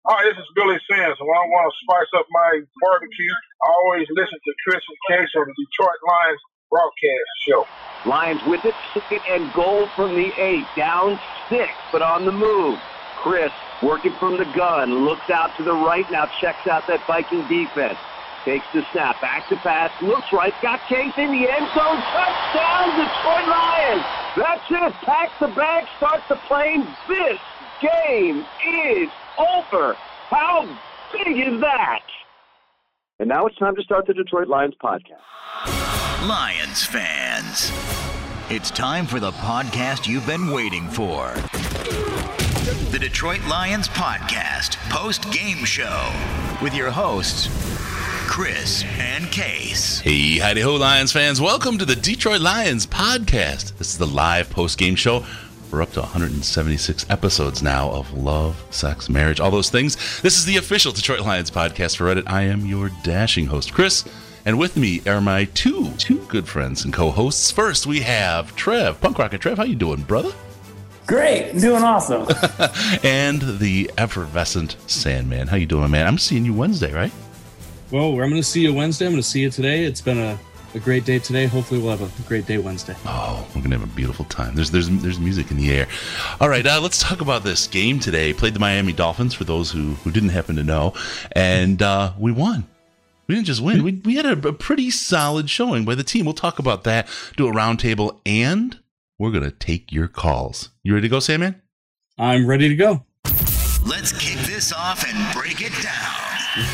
Oh, this is Billy Sands. When I want to spice up my barbecue, I always listen to Chris and Case on the Detroit Lions broadcast show. Lions with it, and goal from the 8, down 6, but on the move. Chris working from the gun, looks out to the right, now checks out that Viking defense. Takes the snap, back to pass, looks right, got Case in the end zone, touchdown, Detroit Lions! That's it, pack the bag, start the plane, this game is over. How big is that? And now it's time to start the Detroit Lions podcast. Lions fans, it's time for the podcast you've been waiting for. The Detroit Lions podcast post-game show with your hosts, Chris and Case. Hey, howdy-ho, Lions fans. Welcome to the Detroit Lions podcast. This is the live post-game show. We're up to 176 episodes now of love, sex, marriage, all those things. This is the official Detroit Lions podcast for Reddit. I am your dashing host, Chris, and with me are my two good friends and co-hosts. First, we have Trev. Punk Rocket Trev, how you doing, brother? Great, I'm doing awesome. And the effervescent Sandman. How you doing, man? I'm seeing you Wednesday, right? Well, I'm going to see you Wednesday. I'm going to see you today. It's been a great day today. Hopefully we'll have a great day Wednesday. Oh, we're going to have a beautiful time. There's music in the air. All right, let's talk about this game today. Played the Miami Dolphins, for those who didn't happen to know, and we won. We didn't just win. We had a pretty solid showing by the team. We'll talk about that, do a roundtable, and we're going to take your calls. You ready to go, Sandman? I'm ready to go. Let's kick this off and break it down.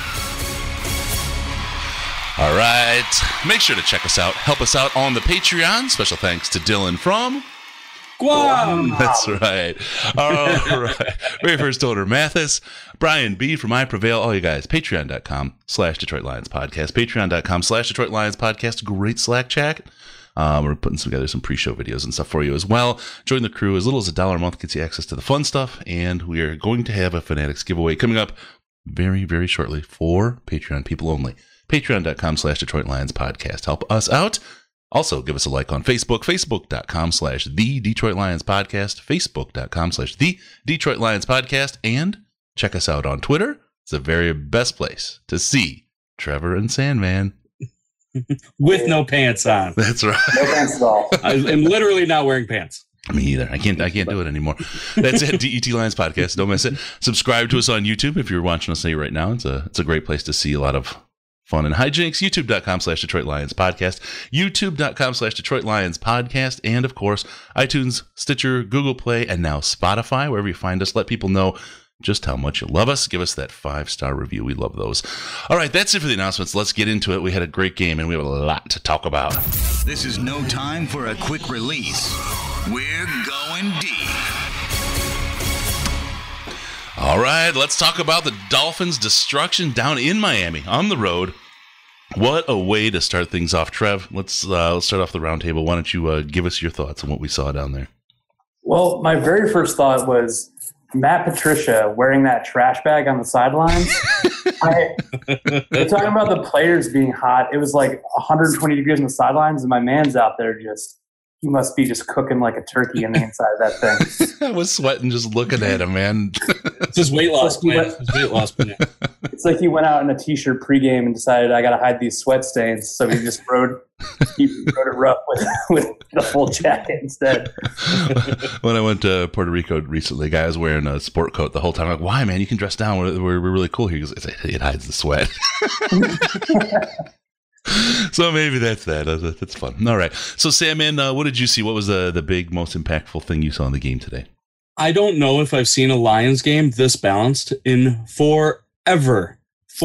All right. Make sure to check us out. Help us out on the Patreon. Special thanks to Dylan from Guam. That's right. All right. Very first donor, Mathis. Brian B. from I Prevail. All you guys, patreon.com/Detroit Lions podcast. Patreon.com/Detroit Lions podcast. Great Slack chat. We're putting together some pre-show videos and stuff for you as well. Join the crew. As little as $1 a month gets you access to the fun stuff. And we are going to have a Fanatics giveaway coming up very, very shortly for Patreon people only. Patreon.com/Detroit Lions podcast. Help us out. Also, give us a like on Facebook. Facebook.com/The Detroit Lions podcast. Facebook.com/The Detroit Lions podcast. And check us out on Twitter. It's the very best place to see Trevor and Sandman. With no pants on. That's right. No pants at all. I'm literally not wearing pants. Me either. I can't do it anymore. That's it. DET Lions podcast. Don't miss it. Subscribe to us on YouTube if you're watching us right now. It's a great place to see a lot of fun and hijinks. YouTube.com/Detroit Lions podcast. YouTube.com/Detroit Lions podcast. And of course, iTunes, Stitcher, Google Play, and now Spotify. Wherever you find us, let people know just how much you love us. Give us that 5-star review. We love those. All right, that's it for the announcements. Let's get into it. We had a great game, and we have a lot to talk about. This is no time for a quick release. We're going deep. All right, let's talk about the Dolphins' destruction down in Miami on the road. What a way to start things off, Trev. Let's start off the roundtable. Why don't you give us your thoughts on what we saw down there? Well, my very first thought was Matt Patricia wearing that trash bag on the sidelines. We're talking about the players being hot. It was like 120 degrees on the sidelines, and my man's out there he must be just cooking like a turkey on the inside of that thing. I was sweating just looking at him, man. It's his weight loss plan. It's like he went out in a t-shirt pregame and decided I got to hide these sweat stains, so he just rode it rough with the full jacket instead. When I went to Puerto Rico recently, the guy was wearing a sport coat the whole time. I'm like, why, man? You can dress down. We're really cool here. He goes, it hides the sweat. So maybe that's that. That's fun. All right. So, Sandman, what did you see? What was the big, most impactful thing you saw in the game today? I don't know if I've seen a Lions game this balanced in forever.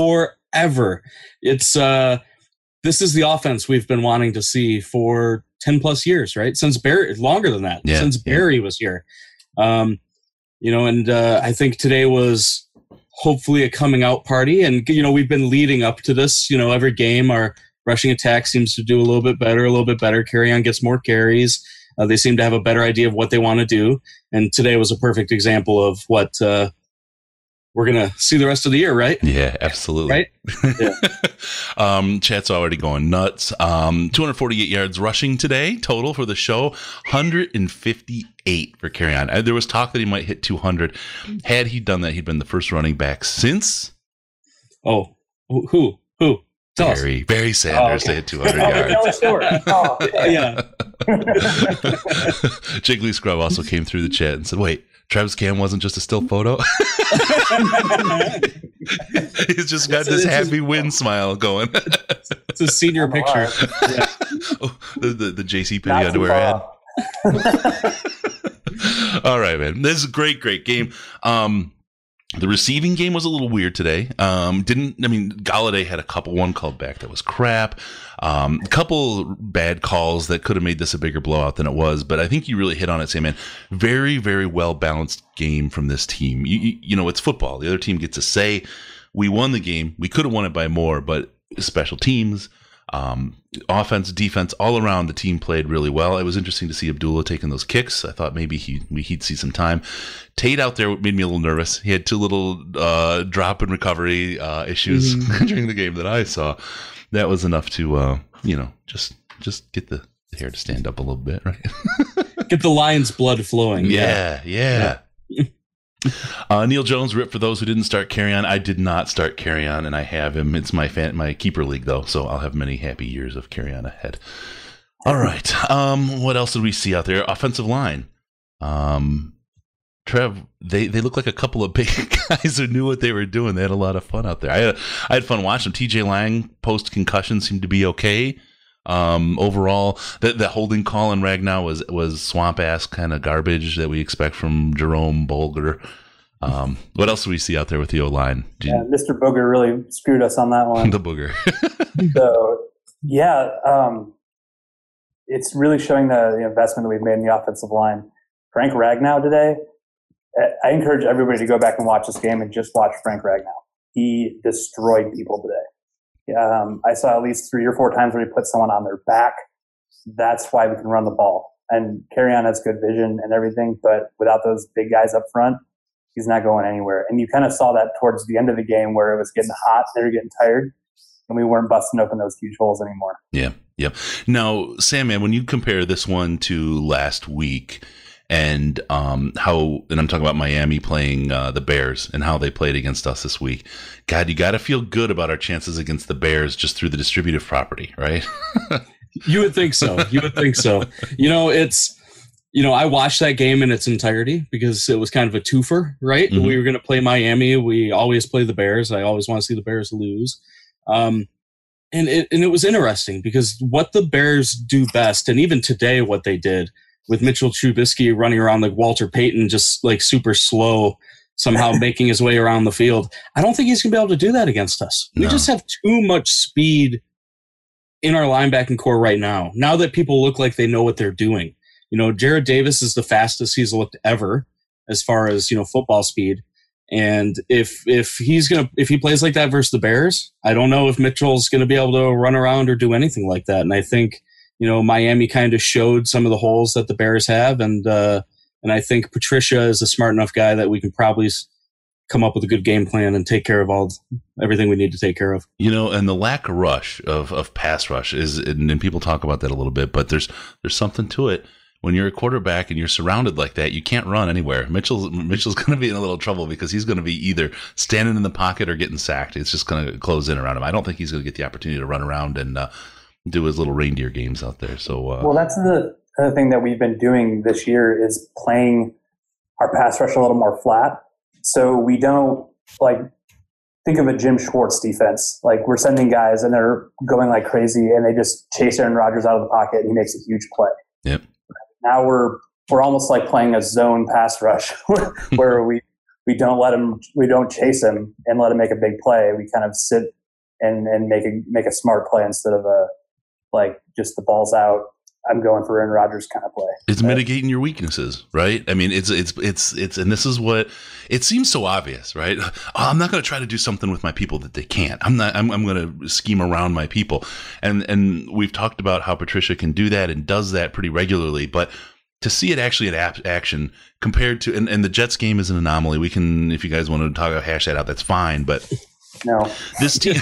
It's this is the offense we've been wanting to see for 10 plus years, right? Since Barry, longer than that. Yeah, since Barry was here. And I think today was hopefully a coming out party. And, we've been leading up to this, every game our rushing attack seems to do a little bit better. Carry-on gets more carries. They seem to have a better idea of what they want to do. And today was a perfect example of what we're going to see the rest of the year, right? Yeah, absolutely. Right? Yeah. Chat's already going nuts. 248 yards rushing today, total for the show. 158 for Kerryon. There was talk that he might hit 200. Had he done that, he'd been the first running back since... Oh, who? Tell us. Barry Sanders to hit 200 yards. Tell a story. Yeah. Jiggly Scrub also came through the chat and said, wait, Travis Cam wasn't just a still photo? He's just got this happy win smile going. It's a senior picture. Yeah. Oh, the JC Penney underwear ad. All right, man. This is a great game. The receiving game was a little weird today. Galladay had one called back that was crap. A couple bad calls that could have made this a bigger blowout than it was. But I think you really hit on it, Sam, man. Very, very well balanced game from this team. You know, it's football. The other team gets a say. We won the game. We could have won it by more, but special teams, offense, defense, all around the team played really well. It was interesting to see Abdullah taking those kicks. I thought maybe he'd see some time. Tate out there made me a little nervous. He had two little drop and recovery issues during the game that I saw. That was enough to just get the hair to stand up a little bit, right? Get the Lions' blood flowing. Yeah. Neil Jones ripped for those who didn't start Kerryon. I did not start Kerryon, and I have him. It's my keeper league though, so I'll have many happy years of Kerryon ahead. All right. What else did we see out there? Offensive line. Trev, they look like a couple of big guys who knew what they were doing. They had a lot of fun out there. I had fun watching them. TJ Lang post concussion seemed to be okay. Overall, the holding call in Ragnow was swamp ass kind of garbage that we expect from Jerome Bolger. What else do we see out there with the O-line? Yeah, Mr. Booger really screwed us on that one. The Booger. So, yeah, it's really showing the investment that we've made in the offensive line. Frank Ragnow today, I encourage everybody to go back and watch this game and just watch Frank Ragnow. He destroyed people today. I saw at least 3 or 4 times where he put someone on their back. That's why we can run the ball. And Kerryon has good vision and everything, but without those big guys up front, he's not going anywhere. And you kind of saw that towards the end of the game where it was getting hot, they were getting tired, and we weren't busting open those huge holes anymore. Yeah. Now, Sam, man, when you compare this one to last week, and I'm talking about Miami playing the Bears and how they played against us this week. God, you got to feel good about our chances against the Bears just through the distributive property, right? You would think so. I watched that game in its entirety because it was kind of a twofer, right? Mm-hmm. We were going to play Miami. We always play the Bears. I always want to see the Bears lose. And it was interesting because what the Bears do best, and even today what they did, with Mitchell Trubisky running around like Walter Payton, just like super slow, somehow making his way around the field. I don't think he's going to be able to do that against us. No. We just have too much speed in our linebacking core right now. Now that people look like they know what they're doing. Jared Davis is the fastest he's looked ever as far as, football speed. And if he plays like that versus the Bears, I don't know if Mitchell's going to be able to run around or do anything like that. And I think, Miami kind of showed some of the holes that the Bears have. And I think Patricia is a smart enough guy that we can probably come up with a good game plan and take care of everything we need to take care of. And the lack of rush of pass rush is, and people talk about that a little bit, but there's something to it. When you're a quarterback and you're surrounded like that, you can't run anywhere. Mitchell's going to be in a little trouble because he's going to be either standing in the pocket or getting sacked. It's just going to close in around him. I don't think he's going to get the opportunity to run around and do his little reindeer games out there. So, well, that's the other thing that we've been doing this year is playing our pass rush a little more flat. So we don't think of a Jim Schwartz defense. We're sending guys and they're going like crazy and they just chase Aaron Rodgers out of the pocket and he makes a huge play. Yep. Now we're almost like playing a zone pass rush where we don't chase him and let him make a big play. We kind of sit and make a smart play instead of just the ball's out, I'm going for Aaron Rodgers kind of play. It's mitigating your weaknesses, right? I mean, it's and this is what it seems so obvious, right? Oh, I'm not going to try to do something with my people that they can't. I'm going to scheme around my people. And we've talked about how Patricia can do that and does that pretty regularly, but to see it actually in action compared to, and the Jets game is an anomaly. We can, if you guys want to hash that out, that's fine. But no, this team,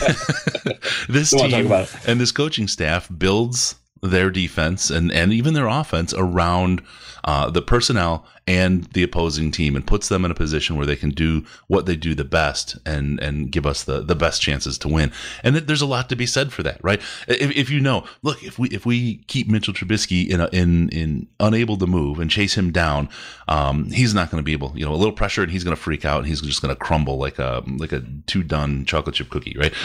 and this coaching staff builds their defense and even their offense around the personnel and the opposing team, and puts them in a position where they can do what they do the best and give us the best chances to win. And there's a lot to be said for that, right? If you know, look, if we keep Mitchell Trubisky in unable to move and chase him down, he's not going to be able, a little pressure and he's going to freak out and he's just going to crumble like a two done chocolate chip cookie, right?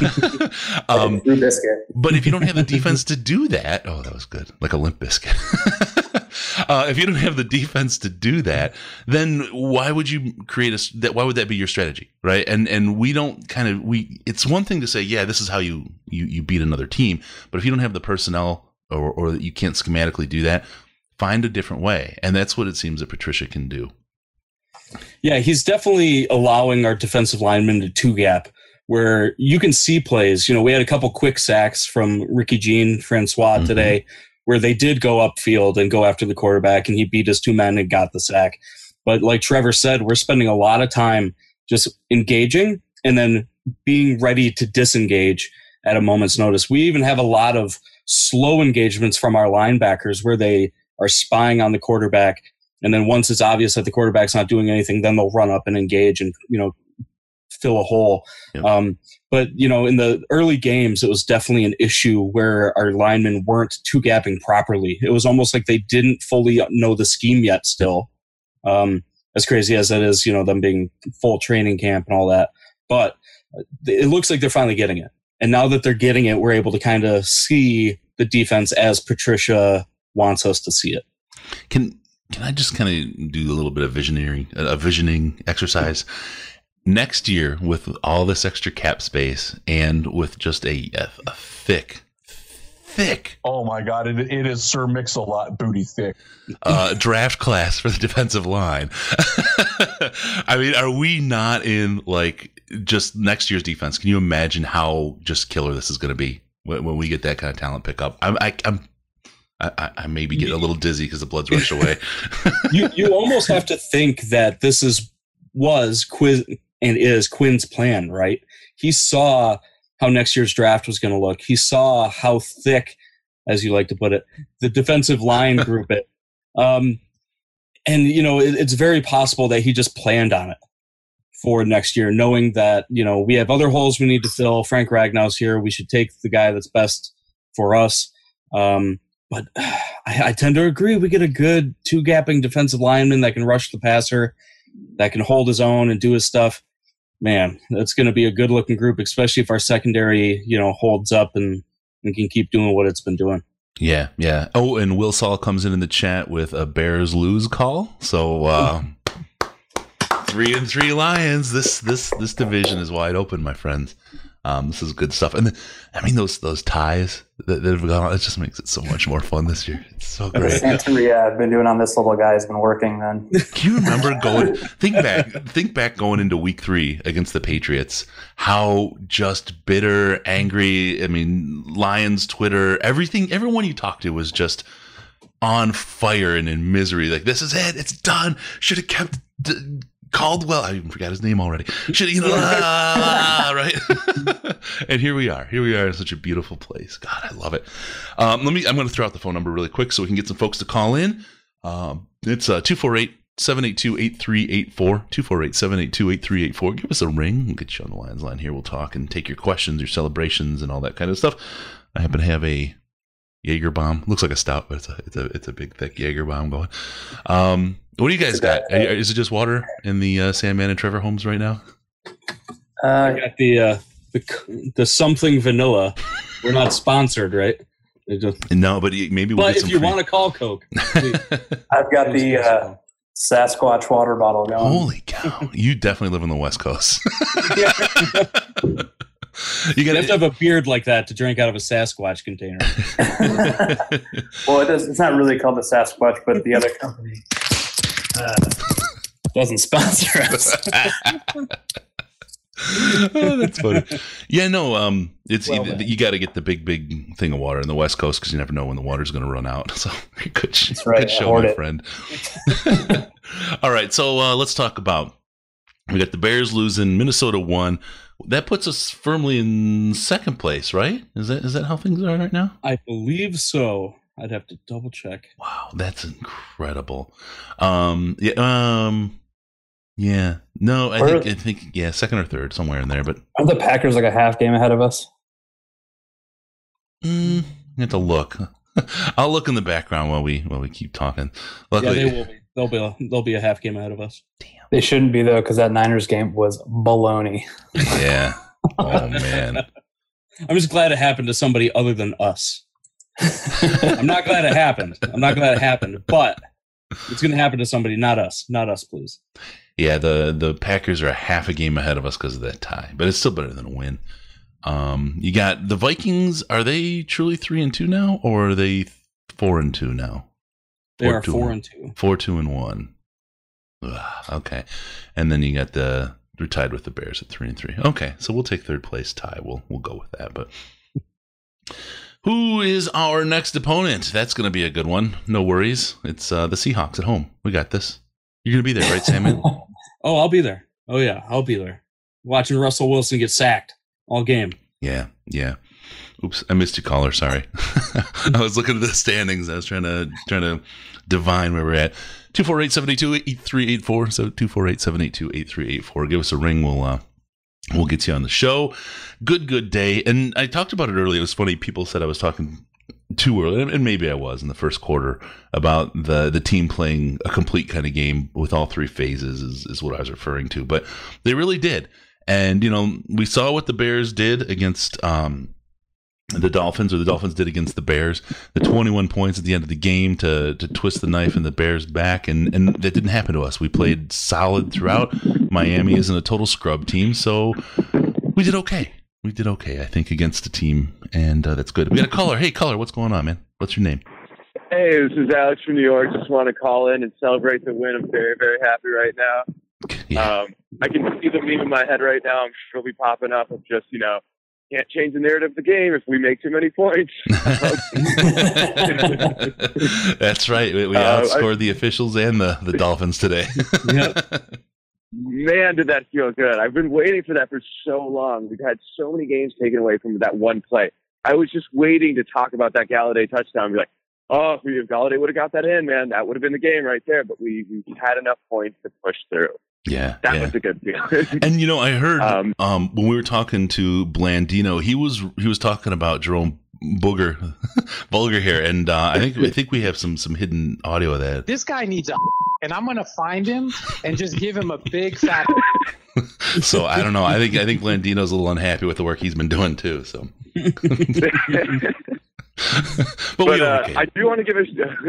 But if you don't have the defense to do that, oh, that was good, like a Limp Biscuit. If you don't have the defense to do that, then why would you create why would that be your strategy, right? And we don't it's one thing to say, yeah, this is how you beat another team, but if you don't have the personnel or you can't schematically do that, find a different way. And that's what it seems that Patricia can do. Yeah, he's definitely allowing our defensive linemen to two gap, where you can see plays. We had a couple quick sacks from Ricky Jean Francois today, where they did go upfield and go after the quarterback, and he beat his two men and got the sack. But like Trevor said, we're spending a lot of time just engaging and then being ready to disengage at a moment's notice. We even have a lot of slow engagements from our linebackers where they are spying on the quarterback, and then once it's obvious that the quarterback's not doing anything, then they'll run up and engage and fill a hole. Yep. But in the early games, it was definitely an issue where our linemen weren't two-gapping properly. It was almost like they didn't fully know the scheme yet still. As crazy as that is, them being full training camp and all that. But it looks like they're finally getting it. And now that they're getting it, we're able to kind of see the defense as Patricia wants us to see it. Can I just kind of do a little bit of visioning exercise? Next year, with all this extra cap space and with just a thick. Oh my God! It is Sir Mix-a-Lot booty thick. Draft class for the defensive line. I mean, are we not in just next year's defense? Can you imagine how just killer this is going to be when we get that kind of talent pickup? I maybe get a little dizzy because the blood's rushed away. You almost have to think that this was Quinn's plan, right? He saw how next year's draft was going to look. He saw how thick, as you like to put it, the defensive line group it. And, it's very possible that he just planned on it for next year, knowing that, we have other holes we need to fill. Frank Ragnow's here. We should take the guy that's best for us. But I tend to agree. We get a good two-gapping defensive lineman that can rush the passer, that can hold his own and do his stuff. Man, that's going to be a good-looking group, especially if our secondary, holds up and can keep doing what it's been doing. Yeah. Oh, and Will Saul comes in the chat with a Bears lose call. So 3-3 Lions. This division is wide open, my friends. This is good stuff. And those ties that have gone on, it just makes it so much more fun this year. It's so great. Santeria I've been doing on this little guy has been working then. Can you remember think back going into week 3 against the Patriots, how just bitter, angry, Lions, Twitter, everyone you talked to was just on fire and in misery. Like, this is it. It's done. Should have kept Caldwell. I even forgot his name already. Right? And here we are in such a beautiful place. God, I love it. I'm going to throw out the phone number really quick so we can get some folks to call in. It's 248-782-8384. 248-782-8384. Give us a ring. We'll get you on the Lions line here. We'll talk and take your questions, your celebrations, and all that kind of stuff. I happen to have a Jaeger bomb. Looks like a stout, but it's a big, thick Jaeger bomb going. What do you guys got? Is it just water in the Sandman and Trevor homes right now? I got the something vanilla. We're not sponsored, right? No, but maybe we'll but get if some you free. want to call Coke, I've got the Sasquatch water bottle going. Holy cow! You definitely live on the West Coast. You have to have a beard like that to drink out of a Sasquatch container. Well, it's not really called the Sasquatch, but the other company doesn't sponsor us. Oh, that's funny. Yeah, no, you got to get the big thing of water in the West Coast because you never know when the water's going to run out. So good show, my friend. All right, so let's talk about. We got the Bears losing, Minnesota won. That puts us firmly in second place, right? Is that how things are right now? I believe so. I'd have to double check. Wow, that's incredible. Yeah. No, I think second or third, somewhere in there. But aren't the Packers like a half game ahead of us? You have to look. I'll look in the background while we keep talking. Luckily, yeah, they will be. They'll be a half game ahead of us. Damn. They shouldn't be though, because that Niners game was baloney. Yeah. Oh man. I'm just glad it happened to somebody other than us. I'm not glad it happened. But it's going to happen to somebody, not us. Not us, please. Yeah, the Packers are a half a game ahead of us because of that tie, but it's still better than a win. You got the Vikings. Are they truly 3-2 now, or are they 4-2 now? They are 4-2. 4-2-1. Okay, and then you got they're tied with the Bears at 3-3. Okay, so we'll take third place tie. We'll go with that. But who is our next opponent? That's going to be a good one. No worries. It's the Seahawks at home. We got this. You're going to be there, right, Samuel? Oh, I'll be there. Oh, yeah, I'll be there. Watching Russell Wilson get sacked all game. Yeah. Oops, I missed you, caller. Sorry. I was looking at the standings. I was trying to divine where we're at. 248-782-8384. So 248-782-8384. Give us a ring. We'll get you on the show. Good day. And I talked about it earlier. It was funny. People said I was talking too early, and maybe I was in the first quarter, about the team playing a complete kind of game with all three phases is what I was referring to. But they really did. And, we saw what the Bears did against the Dolphins, or the Dolphins did against the Bears. The 21 points at the end of the game to twist the knife in the Bears' back, and that didn't happen to us. We played solid throughout. Miami isn't a total scrub team, so we did okay. I think, against the team, and that's good. We got a caller. Hey, caller, what's going on, man? What's your name? Hey, this is Alex from New York. Just want to call in and celebrate the win. I'm very, very happy right now. Yeah. I can see the meme in my head right now. I'm sure it'll be popping up of just, can't change the narrative of the game if we make too many points. That's right. We outscored the officials and the Dolphins today. Yep. Man, did that feel good. I've been waiting for that for so long. We've had so many games taken away from that one play. I was just waiting to talk about that Galladay touchdown and be like, oh, if Galladay would have got that in, man, that would have been the game right there. But we had enough points to push through. Yeah, that was a good feeling. And I heard when we were talking to Blandino, he was talking about Jerome Bulger here, and I think we have some hidden audio of that. This guy needs and I'm gonna find him and just give him a big fat. So I don't know. I think Blandino's a little unhappy with the work he's been doing too. So, but I do want to give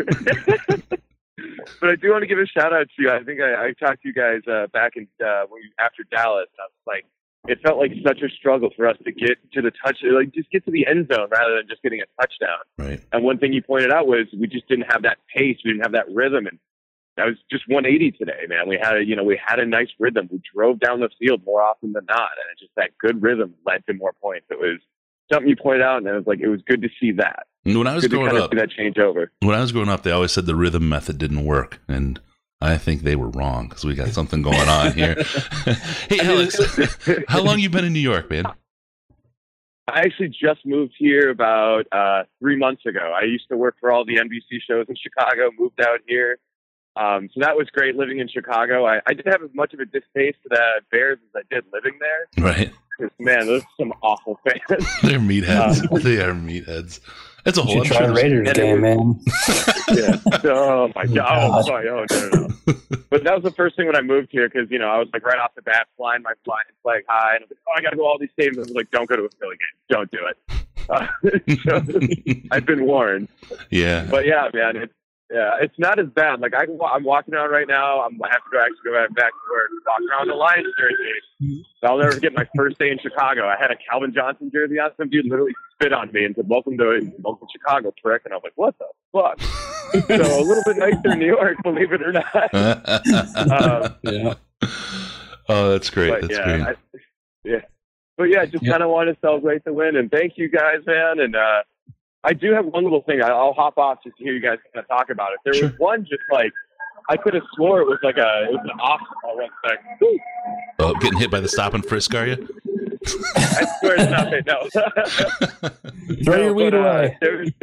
a shout out to you. I think I talked to you guys back in after Dallas. And I was like, it felt like such a struggle for us to get to the just get to the end zone rather than just getting a touchdown. Right. And one thing you pointed out was we just didn't have that pace. We didn't have that rhythm. And that was just 180 today, man. We had a nice rhythm. We drove down the field more often than not. And just that good rhythm led to more points. It was something you pointed out, and it was good to see that. When I was growing up, see that change over. When I was growing up, they always said the rhythm method didn't work, and I think they were wrong because we got something going on here. Hey, Alex, how long you been in New York, man? I actually just moved here about 3 months ago. I used to work for all the NBC shows in Chicago, moved out here. So that was great living in Chicago. I didn't have as much of a distaste to the Bears as I did living there. Right. Because, man, those are some awful fans. They're meatheads. They are meatheads. That's a whole other try Raiders game, man. Yeah. Oh, my God. Oh, no. But that was the first thing when I moved here because, I was like right off the bat flying my flag high. And I was like, I got to go to all these stadiums. I was like, don't go to a Philly game. Don't do it. So, I've been warned. Yeah. But, yeah, man, it's not as bad. Like I'm walking around right now. I have to go back to work, walking around the Lions jersey. So I'll never forget my first day in Chicago. I had a Calvin Johnson jersey on. Some dude literally spit on me and said, "Welcome to Chicago, prick." And I was like, "What the fuck?" So a little bit nicer in New York, believe it or not. Yeah. Oh, that's great. That's great. Yeah. But yeah, just kind of want to celebrate the win, and thank you guys, man. And I do have one little thing. I'll hop off just to hear you guys kind of talk about it. There was one just like I could have swore it was an off. Oh, 1 second. Oh, getting hit by the stop and frisk, are you? I swear it's not it. No. Throw your weed away.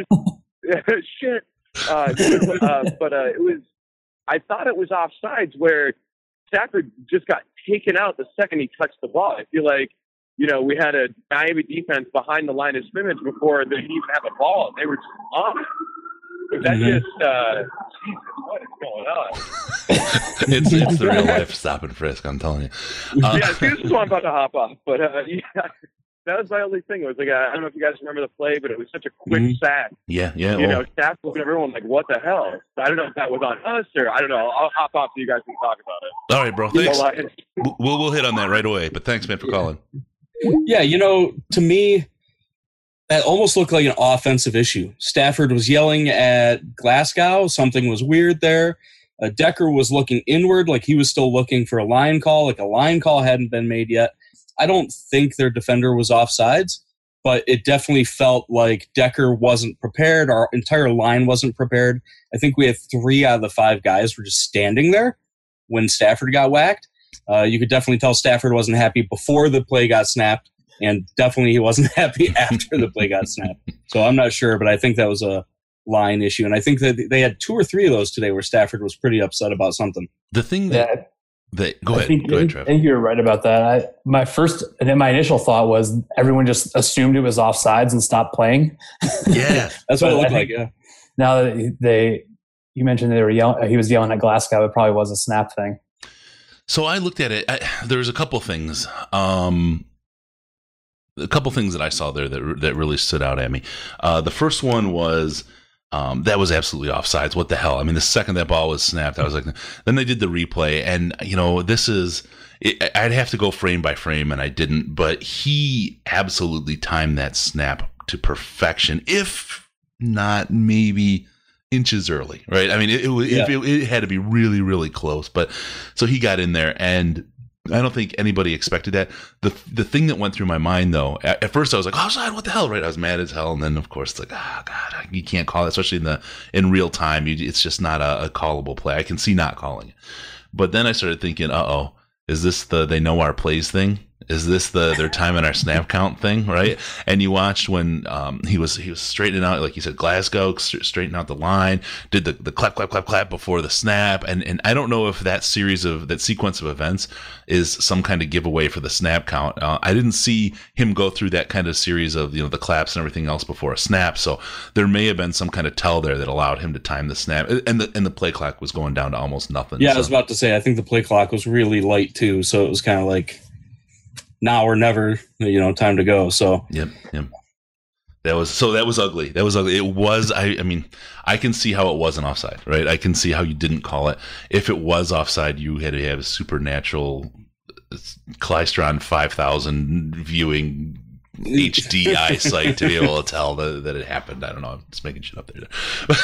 Shit. But it was. I thought it was offsides where Stafford just got taken out the second he touched the ball. I feel like, we had a Miami defense behind the line of scrimmage before they even had the ball. They were just on it. But that Jesus, what is going on? It's the real life stop and frisk, I'm telling you. This is what I'm about to hop off. But that was my only thing. It was like, I don't know if you guys remember the play, but it was such a quick sack. Yeah. Staff looking at everyone like, what the hell? I don't know if that was on us or I don't know. I'll hop off so you guys can talk about it. All right, bro. Thanks. We'll hit on that right away. But thanks, man, for calling. Yeah, to me, that almost looked like an offensive issue. Stafford was yelling at Glasgow. Something was weird there. Decker was looking inward like he was still looking for a line call, like a line call hadn't been made yet. I don't think their defender was offsides, but it definitely felt like Decker wasn't prepared. Our entire line wasn't prepared. I think we had 3 out of the 5 guys were just standing there when Stafford got whacked. You could definitely tell Stafford wasn't happy before the play got snapped, and definitely he wasn't happy after the play got snapped. So I'm not sure, but I think that was a line issue. And I think that they had 2 or 3 of those today where Stafford was pretty upset about something. The thing that go ahead, Trev. I think you're right about that. My initial thought was everyone just assumed it was offsides and stopped playing. Yeah, that's what it looked like. Yeah. Now that you mentioned they were yelling, he was yelling at Glasgow. It probably was a snap thing. So I looked at it. There's a couple things. A couple things that I saw there that really stood out at me. The first one was. That was absolutely offsides. What the hell? I mean, the second that ball was snapped, I was like, then they did the replay, and I'd have to go frame by frame, and I didn't, but he absolutely timed that snap to perfection, if not maybe inches early, right? I mean, it had to be really, really close, but so he got in there, and I don't think anybody expected that. The thing that went through my mind, though, at first I was like, offside, what the hell, right? I was mad as hell, and then of course it's like, oh god, you can't call it, especially in real time. It's just not a callable play. I can see not calling it, but then I started thinking, is this the they know our plays thing? Is this their time and our snap count thing, right? And you watched when he was straightening out, like you said, Glasgow straightening out the line, did the clap clap clap clap before the snap, and I don't know if that sequence of events is some kind of giveaway for the snap count. I didn't see him go through that kind of series of the claps and everything else before a snap, so there may have been some kind of tell there that allowed him to time the snap, and the play clock was going down to almost nothing. Yeah, I was about to say I think the play clock was really light too, so it was kind of like. Now or never, time to go. So yep. That was ugly. It was. I mean, I can see how it wasn't offside, right? I can see how you didn't call it. If it was offside, you had to have a supernatural Klystron 5000 viewing HD eyesight to be able to tell that it happened. I don't know. I'm just making shit up there.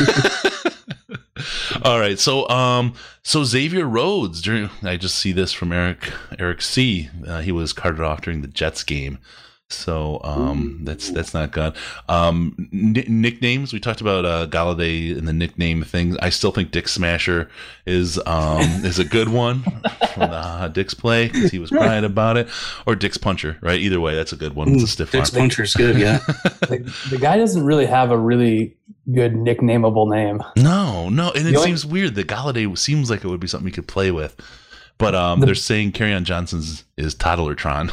All right, so Xavier Rhodes I just see this from Eric C. He was carted off during the Jets game, so that's not good. Nicknames, we talked about Galladay and the nickname thing. I still think Dick Smasher is a good one from the Dick's play because he was crying about it, or Dick's Puncher, right? Either way, that's a good one. It's a stiff Dick's arm. Puncher's good, yeah. The guy doesn't really have a really good nicknameable name. No, and it seems weird that Galladay seems like it would be something you could play with, but they're saying Kerryon Johnson's is Toddlertron.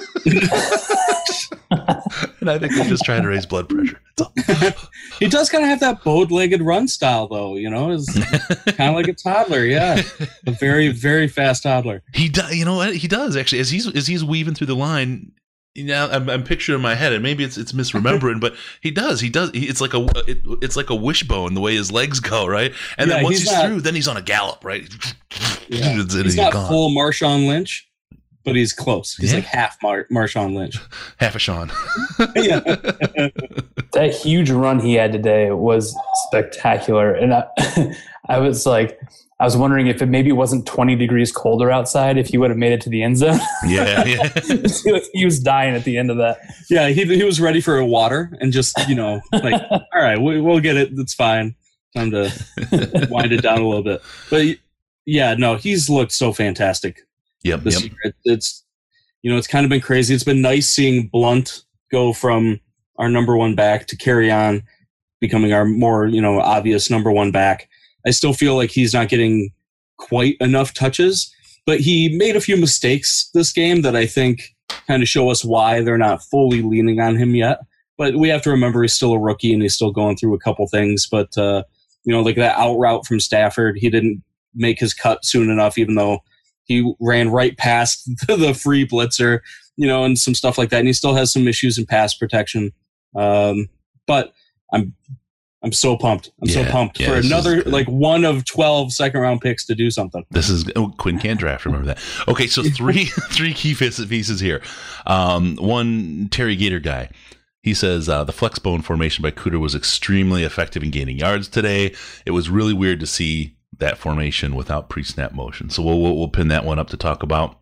And I think they're just trying to raise blood pressure. He does kind of have that bowed-legged run style, though. It's kind of like a toddler. Yeah, a very, very fast toddler. He does. You know what? He does actually. As he's weaving through the line. I'm picturing in my head, and maybe it's misremembering, but he does. It's like a wishbone the way his legs go, right? And then once he's through, then he's on a gallop, right? Yeah. He's not full Marshawn Lynch. But he's close. He's like half Marshawn Lynch. Half a Sean. Yeah. That huge run he had today was spectacular. And I was like, I was wondering if it maybe wasn't 20 degrees colder outside, if he would have made it to the end zone. Yeah. He was dying at the end of that. Yeah, he was ready for a water and just, like, all right, we'll get it. That's fine. Time to wind it down a little bit. But yeah, no, he's looked so fantastic. Yep. This year. It's kind of been crazy. It's been nice seeing Blunt go from our number one back to Kerryon becoming our more, obvious number one back. I still feel like he's not getting quite enough touches, but he made a few mistakes this game that I think kind of show us why they're not fully leaning on him yet. But we have to remember he's still a rookie and he's still going through a couple things. But, like that out route from Stafford, he didn't make his cut soon enough, even though he ran right past the free blitzer, and some stuff like that. And he still has some issues in pass protection. But I'm so pumped. I'm so pumped for another one of 12 second-round picks to do something. This is Quinn can't draft. Remember that. Okay, so three key pieces here. One Terry Gator guy. He says the flex bone formation by Cooter was extremely effective in gaining yards today. It was really weird to see that formation without pre-snap motion. So we'll pin that one up to talk about.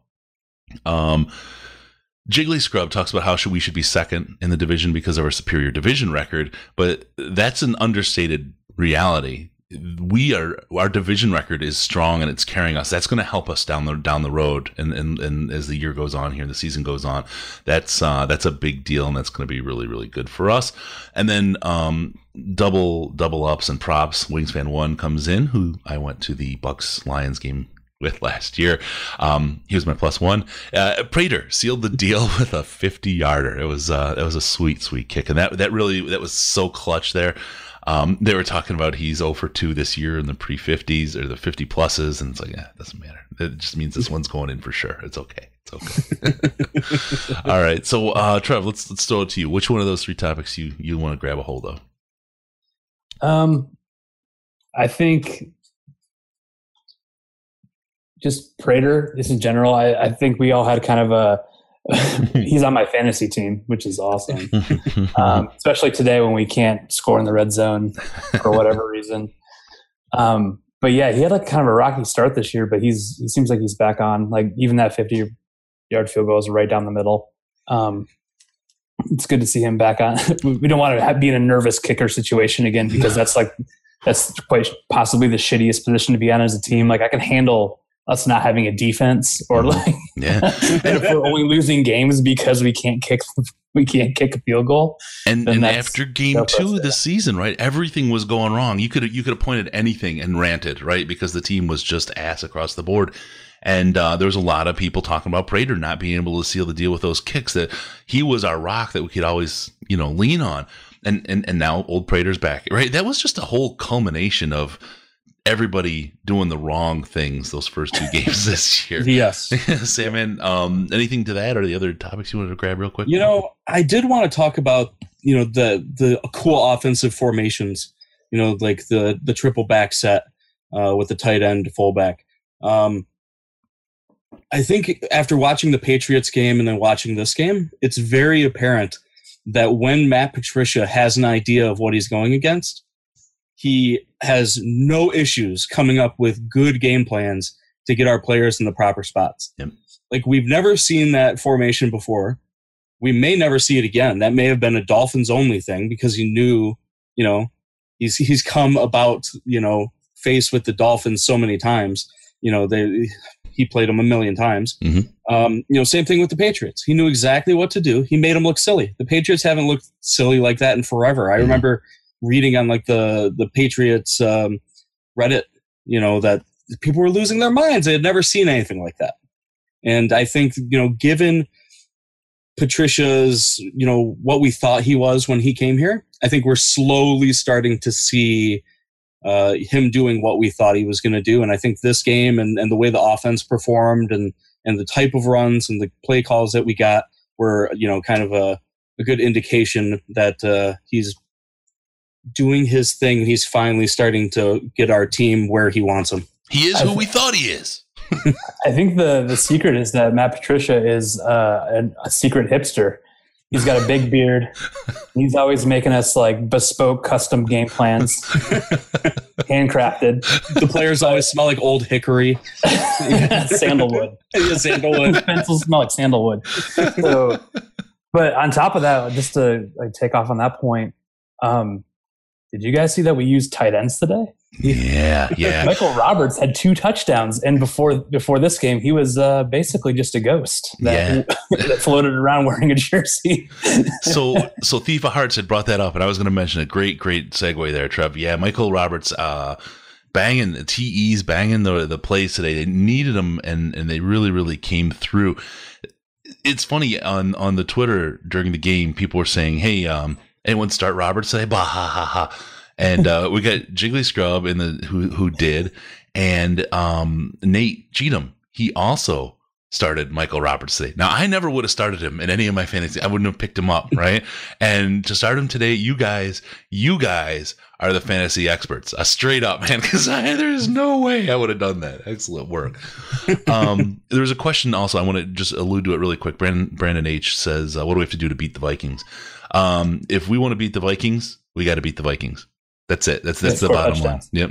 Jiggly Scrub talks about how we should be second in the division because of our superior division record, but that's an understated reality. Our division record is strong and it's carrying us. That's going to help us down the road, and as the year goes on here and the season goes on, that's a big deal, and that's going to be really, really good for us. And then double ups and props. Wingspan 1 comes in, who I went to the Bucks Lions game with last year. He was my +1. Prater sealed the deal with a 50-yarder. It was a sweet kick, and that was so clutch there. They were talking about he's 0 for 2 this year in the pre-50s or the 50 pluses, and it's like, it doesn't matter. It just means this one's going in for sure. It's okay. All right, so Trev, let's throw it to you. Which one of those three topics you want to grab a hold of? I think just Prater, just in general. I think we all had kind of he's on my fantasy team, which is awesome. Especially today when we can't score in the red zone for whatever reason. But yeah, he had kind of a rocky start this year, but he seems like he's back on. Like even that 50-yard field goal is right down the middle. It's good to see him back on. We don't want to be in a nervous kicker situation again, because that's quite possibly the shittiest position to be on as a team. Like I can handle us not having a defense, or and if we're only losing games because we can't kick a field goal. And after game 2 of the season, right, everything was going wrong. You could have pointed anything and ranted, right, because the team was just ass across the board. And there was a lot of people talking about Prater not being able to seal the deal with those kicks, that he was our rock that we could always, lean on. And now old Prater's back, right? That was just a whole culmination of everybody doing the wrong things those first 2 games this year. Yes. Sam, anything to that or the other topics you wanted to grab real quick? I did want to talk about, the cool offensive formations, like the triple back set with the tight end fullback. I think after watching the Patriots game and then watching this game, it's very apparent that when Matt Patricia has an idea of what he's going against, he has no issues coming up with good game plans to get our players in the proper spots. Yep. Like, we've never seen that formation before. We may never see it again. That may have been a Dolphins only thing, because he knew, he's come about, faced with the Dolphins so many times. He played them a million times. Mm-hmm. Same thing with the Patriots. He knew exactly what to do. He made them look silly. The Patriots haven't looked silly like that in forever. I remember reading on the Patriots Reddit, that people were losing their minds. They had never seen anything like that. And I think, given Patricia's, what we thought he was when he came here, I think we're slowly starting to see him doing what we thought he was going to do. And I think this game and the way the offense performed and the type of runs and the play calls that we got were, kind of a good indication that he's doing his thing. He's finally starting to get our team where he wants them. He is who we thought he is. I think the secret is that Matt Patricia is a secret hipster. He's got a big beard. He's always making us like bespoke custom game plans, handcrafted. The players always smell like old hickory. Sandalwood. Yeah, sandalwood. Pencils smell like sandalwood. So, but on top of that, just to like take off on that point, did you guys see that we used tight ends today? Yeah. Michael Roberts had 2 touchdowns, and before this game, he was basically just a ghost that floated around wearing a jersey. So Thief of Hearts had brought that up, and I was going to mention a great segue there, Trev. Yeah, Michael Roberts banging the TEs, banging the plays today. They needed them, and they really came through. It's funny on the Twitter during the game, people were saying, "Hey, anyone start Roberts today?" Bah ha ha ha. And we got Jiggly Scrub in the who did, and Nate Cheatham. He also started Michael Roberts today. Now I never would have started him in any of my fantasy. I wouldn't have picked him up, right? And to start him today, you guys are the fantasy experts. Straight up, man, because there's no way I would have done that. Excellent work. There was a question also. I want to just allude to it really quick. Brandon H says, "What do we have to do to beat the Vikings?" If we want to beat the Vikings, we got to beat the Vikings. That's it. That's the bottom line. Yep.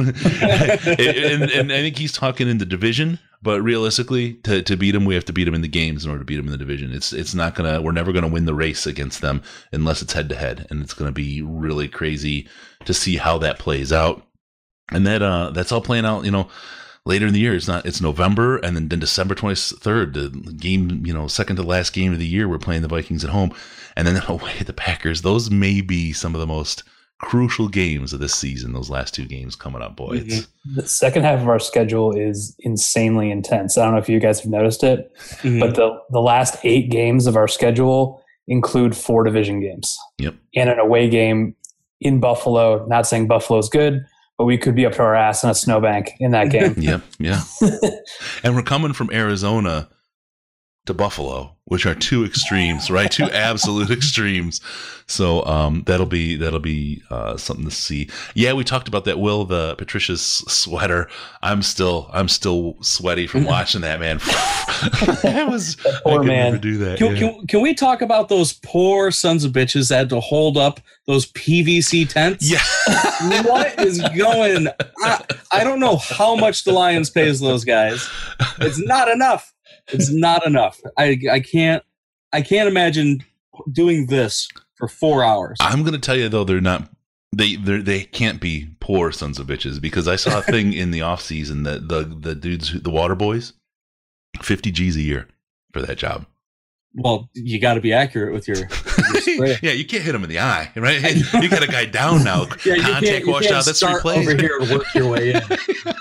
and I think he's talking in the division, but realistically, to beat him, we have to beat him in the games in order to beat him in the division. It's not gonna. We're never gonna win the race against them unless it's head to head, and it's gonna be really crazy to see how that plays out. And that's all playing out. Later in the year, it's November, and then December 23rd, the game. Second to last game of the year, we're playing the Vikings at home, and then away at the Packers. Those may be some of the most crucial games of this season, those last 2 games coming up, boy. The second half of our schedule is insanely intense. I don't know if you guys have noticed it, but the last 8 games of our schedule include 4 division games. Yep. And an away game in Buffalo. Not saying Buffalo's good, but we could be up to our ass in a snowbank in that game. Yep. Yeah. And we're coming from Arizona to Buffalo, which are 2 extremes, right? 2 absolute extremes. So that'll be something to see. Yeah, we talked about that. Will, the Patricia's sweater. I'm still sweaty from watching that, man. I could never do that. Can we talk about those poor sons of bitches that had to hold up those PVC tents? Yeah. What is going? I don't know how much the Lions pays those guys. It's not enough. It's not enough. I can't imagine doing this for 4 hours. I'm going to tell you though, they're not. They can't be poor sons of bitches, because I saw a thing in the off season that the dudes, the water boys, 50 G's a year for that job. Well, you got to be accurate with your spray. Yeah, you can't hit him in the eye, right? You got a guy down now. Contact washout. That's 3 plays. Over here and work your way in.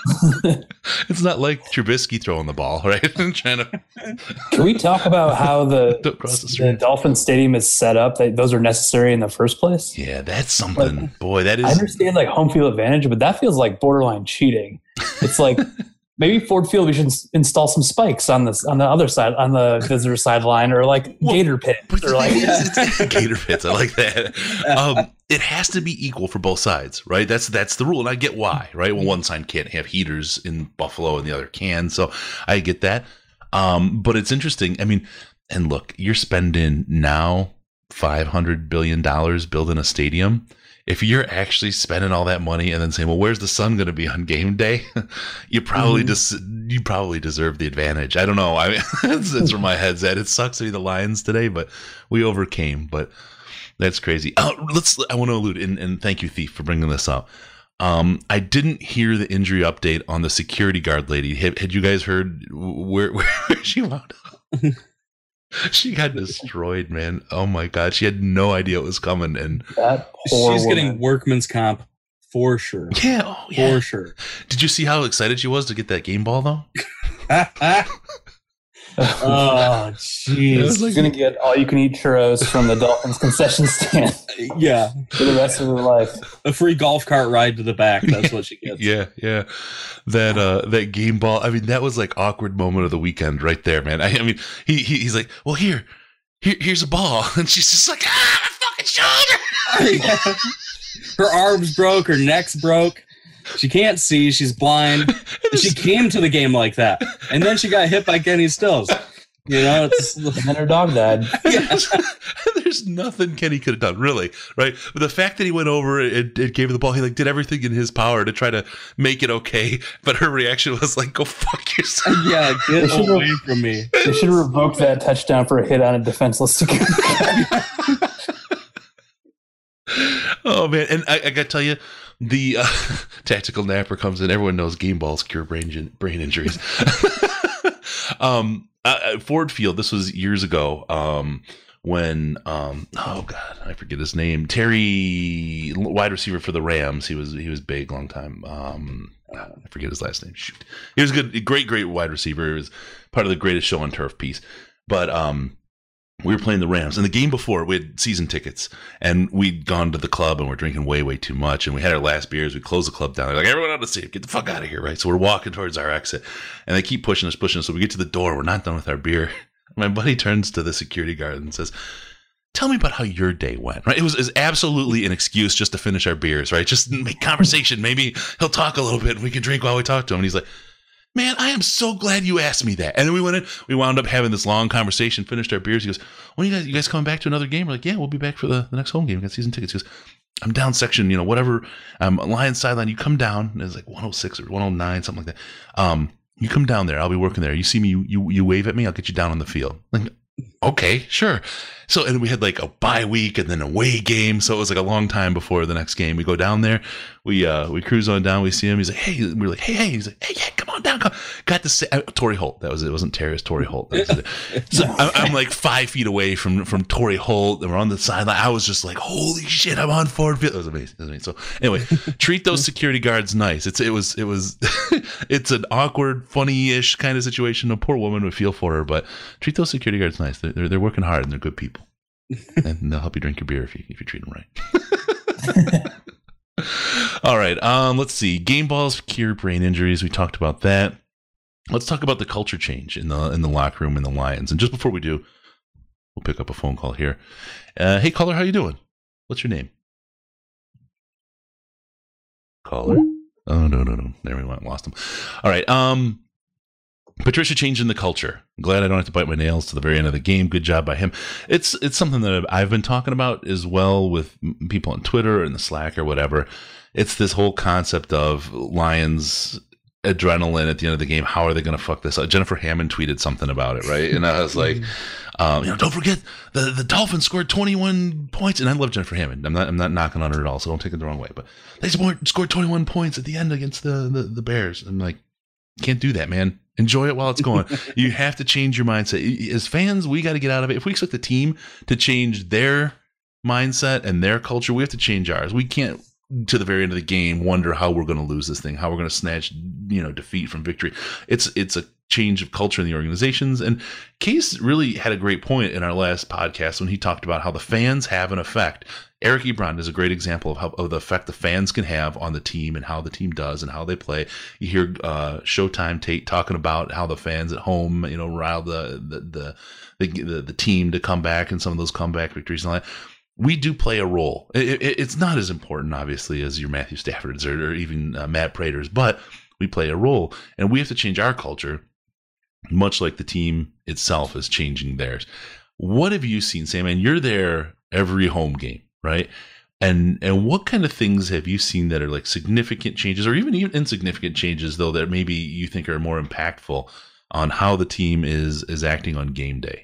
It's not like Trubisky throwing the ball, right? Trying to. Can we talk about how the Dolphin Stadium is set up? That those are necessary in the first place. Yeah, that's something. Boy, that is. I understand like home field advantage, but that feels like borderline cheating. It's like. Maybe Ford Field, we should install some spikes on the other side, on the visitor sideline, or like gator pits. Or like gator pits. I like that. It has to be equal for both sides, right? That's the rule, and I get why, right? Well, one side can't have heaters in Buffalo, and the other can, so I get that. But it's interesting. I mean, and look, you're spending now $500 billion building a stadium. If you're actually spending all that money and then saying, well, where's the sun going to be on game day? You probably you probably deserve the advantage. I don't know. I mean, that's where my head's at. It sucks to be the Lions today, but we overcame. But that's crazy. I want to allude, and thank you, Thief, for bringing this up. I didn't hear the injury update on the security guard lady. Had you guys heard where she wound up? She got destroyed, man. Oh my God. She had no idea it was coming. And she's getting workman's comp for sure. Yeah. For sure. Did you see how excited she was to get that game ball though? Oh, jeez. She's going to get all you can eat churros from the Dolphins concession stand. Yeah. For the rest of her life. A free golf cart ride to the back. That's what she gets. Yeah. That game ball. I mean, that was like awkward moment of the weekend right there, man. I mean, he's like, well, here's a ball. And she's just like, my fucking shoulder. Her arms broke. Her neck's broke. She can't see. She's blind. She came to the game like that. And then she got hit by Kenny Stills. You know, it's And then her dog died. There's nothing Kenny could have done, really, right? But the fact that he went over and gave her the ball, he like did everything in his power to try to make it okay. But her reaction was like, "Go fuck yourself." Yeah, get away from me. They should have revoked that touchdown for a hit on a defenseless security guard. Oh man, and I gotta tell you, the tactical napper comes in. Everyone knows game balls cure brain injuries. Ford Field. This was years ago. When oh god, I forget his name. Terry, wide receiver for the Rams. He was big, long time. I forget his last name. Shoot, he was good, great wide receiver. He was part of the greatest show on turf piece. But we were playing the Rams, and the game before we had season tickets, and we'd gone to the club and we're drinking way too much, and we had our last beers. We closed the club down. They're like, everyone out of the seat, get the fuck out of here, right? So we're walking towards our exit, and they keep pushing us. So we get to the door. We're not done with our beer. My buddy turns to the security guard and says, "Tell me about how your day went." Right? It was absolutely an excuse just to finish our beers, right? Just make conversation. Maybe he'll talk a little bit and we can drink while we talk to him. And he's like, "Man, I am so glad you asked me that." And then we went in, we wound up having this long conversation, finished our beers. He goes, "When you guys coming back to another game?" We're like, "Yeah, we'll be back for the next home game. We got season tickets." He goes, "I'm down section, whatever. Lions sideline. You come down." And it's like 106 or 109, something like that. You come down there. I'll be working there. You see me, you wave at me. I'll get you down on the field. Like, okay, sure. So, and we had like a bye week and then a away game. So it was like a long time before the next game. We go down there. We cruise on down. We see him. He's like, "Hey," we're like, hey. He's like, "Hey, yeah, come on down." Got to say, Torrey Holt. That was it. It wasn't Terry. It was Torrey Holt. So I'm like 5 feet away from Torrey Holt, and we're on the sideline. I was just like, "Holy shit, I'm on Ford Field." It was amazing. So anyway, treat those security guards nice. It was it's an awkward, funny-ish kind of situation. A poor woman would feel for her, but treat those security guards nice. They're working hard and they're good people, and they'll help you drink your beer if you treat them right. All right. Let's see. Game balls cure brain injuries. We talked about that. Let's talk about the culture change in the locker room in the Lions. And just before we do, we'll pick up a phone call here. Hey, caller, how you doing? What's your name? Caller? Oh, no. There we went. Lost him. All right. Patricia changing the culture. I'm glad I don't have to bite my nails to the very end of the game. Good job by him. It's something that I've been talking about as well with people on Twitter and the Slack or whatever. It's this whole concept of Lions adrenaline at the end of the game. How are they going to fuck this up? Jennifer Hammond tweeted something about it, right? And I was like, don't forget the Dolphins scored 21 points. And I love Jennifer Hammond. I'm not knocking on her at all, so don't take it the wrong way. But they scored 21 points at the end against the Bears. I'm like, can't do that, man. Enjoy it while it's going. You have to change your mindset. As fans, we got to get out of it. If we expect the team to change their mindset and their culture, we have to change ours. We can't, to the very end of the game, wonder how we're going to lose this thing, how we're going to snatch, defeat from victory. It's a change of culture in the organizations. And Case really had a great point in our last podcast when he talked about how the fans have an effect. Eric Ebron is a great example of the effect the fans can have on the team and how the team does and how they play. You hear Showtime Tate talking about how the fans at home, riled the team to come back and some of those comeback victories and all that. We do play a role. It's not as important, obviously, as your Matthew Staffords or even Matt Praters, but we play a role, and we have to change our culture, much like the team itself is changing theirs. What have you seen, Sam? And you're there every home game, right? And what kind of things have you seen that are like significant changes, or even insignificant changes, though, that maybe you think are more impactful on how the team is acting on game day?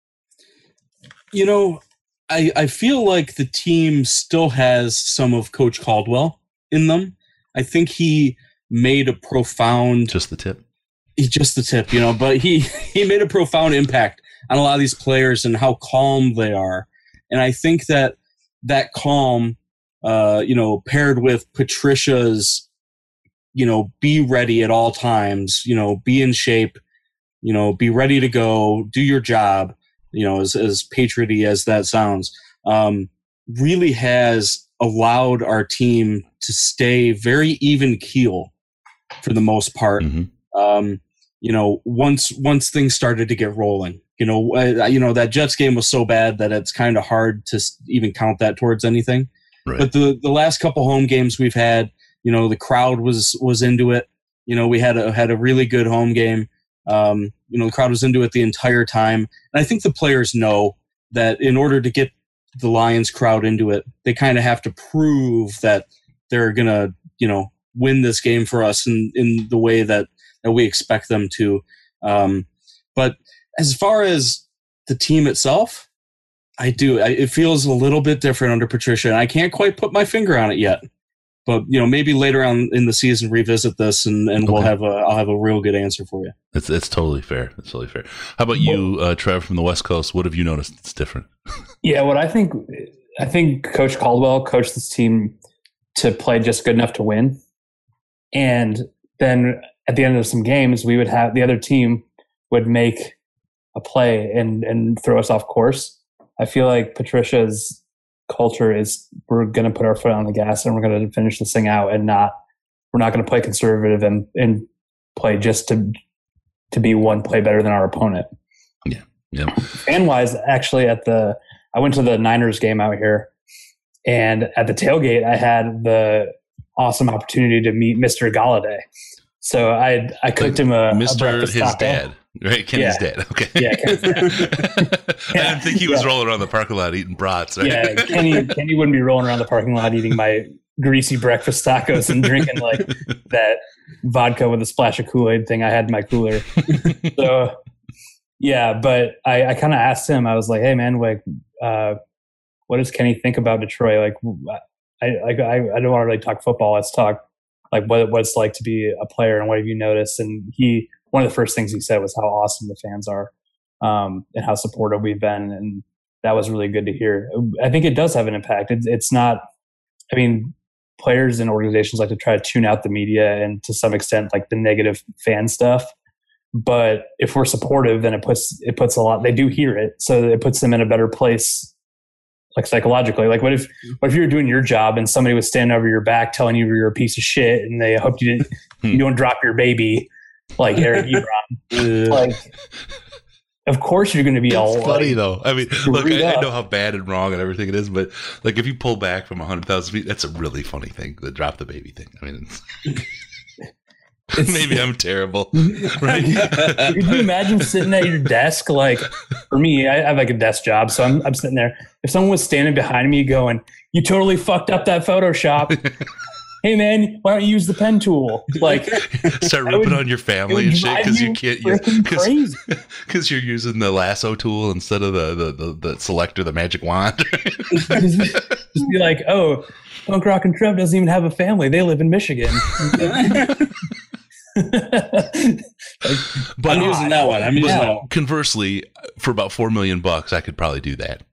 I feel like the team still has some of Coach Caldwell in them. I think he made a profound... Just the tip, but he made a profound impact on a lot of these players and how calm they are. And I think that calm, paired with Patricia's, be ready at all times, be in shape, be ready to go, do your job, as patrioty as that sounds, really has allowed our team to stay very even keel for the most part. Mm-hmm. Once things started to get rolling, that Jets game was so bad that it's kind of hard to even count that towards anything. Right. But the last couple home games we've had, the crowd was into it. We had a really good home game. the crowd was into it the entire time. And I think the players know that in order to get the Lions crowd into it, they kind of have to prove that they're going to, win this game for us in the way that we expect them to. But as far as the team itself, it feels a little bit different under Patricia, and I can't quite put my finger on it yet. But maybe later on in the season, revisit this, and I'll have a real good answer for you. It's totally fair. It's totally fair. How about you, Trev, from the West Coast? What have you noticed that's different? Yeah, what I think Coach Caldwell coached this team to play just good enough to win, and then at the end of some games, we would have the other team would make a play and throw us off course. I feel like Patricia's culture is we're going to put our foot on the gas and we're going to finish this thing out, and we're not going to play conservative and play just to be one play better than our opponent. Yeah. Fan wise, actually, I went to the Niners game out here, and at the tailgate, I had the awesome opportunity to meet Mr. Galladay. So I cooked him a breakfast taco. Dad. Right, Kenny's dad. Okay. Yeah, Kenny's dad. I didn't think he was rolling around the parking lot eating brats. Right? Yeah, Kenny wouldn't be rolling around the parking lot eating my greasy breakfast tacos and drinking like that vodka with a splash of Kool-Aid thing I had in my cooler. So, yeah, but I kind of asked him. I was like, "Hey, man, like, what does Kenny think about Detroit? Like, I don't want to really talk football. Let's talk like what it's like to be a player and what have you noticed?" And one of the first things he said was how awesome the fans are, and how supportive we've been. And that was really good to hear. I think it does have an impact. It's not, I mean, players and organizations like to try to tune out the media and to some extent like the negative fan stuff. But if we're supportive, then it puts a lot, they do hear it. So it puts them in a better place, like psychologically. Like what if you were doing your job and somebody was standing over your back telling you you're a piece of shit and they hope you don't drop your baby, like Eric Ebron. Like, of course you're going to be all funny though. I mean, look, I know how bad and wrong and everything it is, but like if you pull back from 100,000 feet, that's a really funny thing. The drop the baby thing. I mean, maybe I'm terrible. Right? Could you imagine sitting at your desk? Like for me, I have like a desk job, so I'm sitting there. If someone was standing behind me going, "You totally fucked up that Photoshop." Hey man, why don't you use the pen tool? Like, start ripping on your family and shit because you can't use because you're using the lasso tool instead of the selector, the magic wand. Just be like, oh, Punk Rock and Trev doesn't even have a family; they live in Michigan. But I'm using that one. I'm using that one. Conversely, for about $4 million, I could probably do that.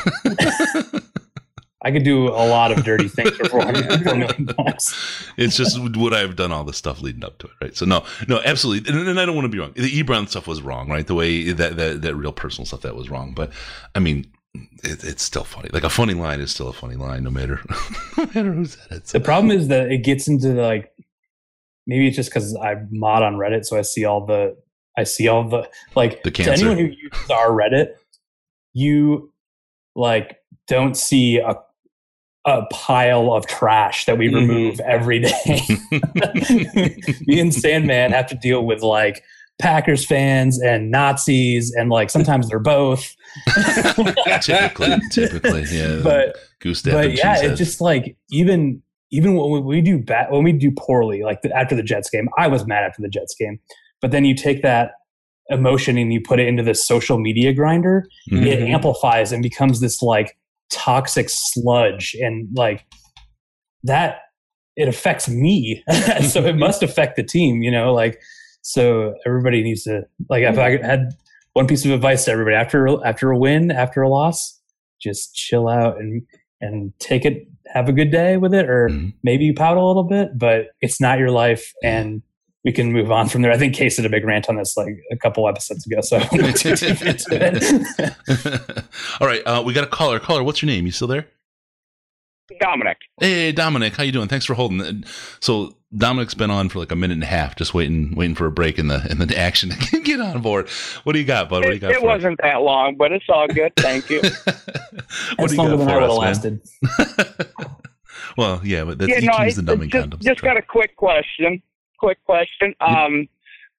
I could do a lot of dirty things for $4 million. It's just would I have done all the stuff leading up to it, right? So no, absolutely. And I don't want to be wrong. The Ebron stuff was wrong, right? The way that real personal stuff, that was wrong. But I mean, it's still funny. Like a funny line is still a funny line, no matter who said it. So. The problem is that it gets into like, maybe it's just because I mod on Reddit, so I see all the like the to anyone who uses our Reddit, you like don't see a pile of trash that we remove every day. Me and Sandman have to deal with like Packers fans and Nazis, and like sometimes they're both. typically, yeah. But yeah, it's just like even when we do when we do poorly, like after the Jets game, I was mad after the Jets game. But then you take that emotion and you put it into this social media grinder, it amplifies and becomes this like toxic sludge, and like that it affects me. So it must affect the team, like, so everybody needs to, like, if I had one piece of advice to everybody after a win, after a loss, just chill out and take it, have a good day with it, or maybe you pout a little bit, but it's not your life, and we can move on from there. I think Case did a big rant on this like a couple episodes ago, so I won't too deep into it. All right, we got a caller. Caller, what's your name? You still there? Dominic. Hey, Dominic, how you doing? Thanks for holding. So Dominic's been on for like a minute and a half, just waiting for a break in the action to get on board. What do you got, bud? What do you got? It wasn't that long, but it's all good. Thank you. What do you got for us, lasted. Well, yeah, but that's the numbing condoms. Just got a quick question.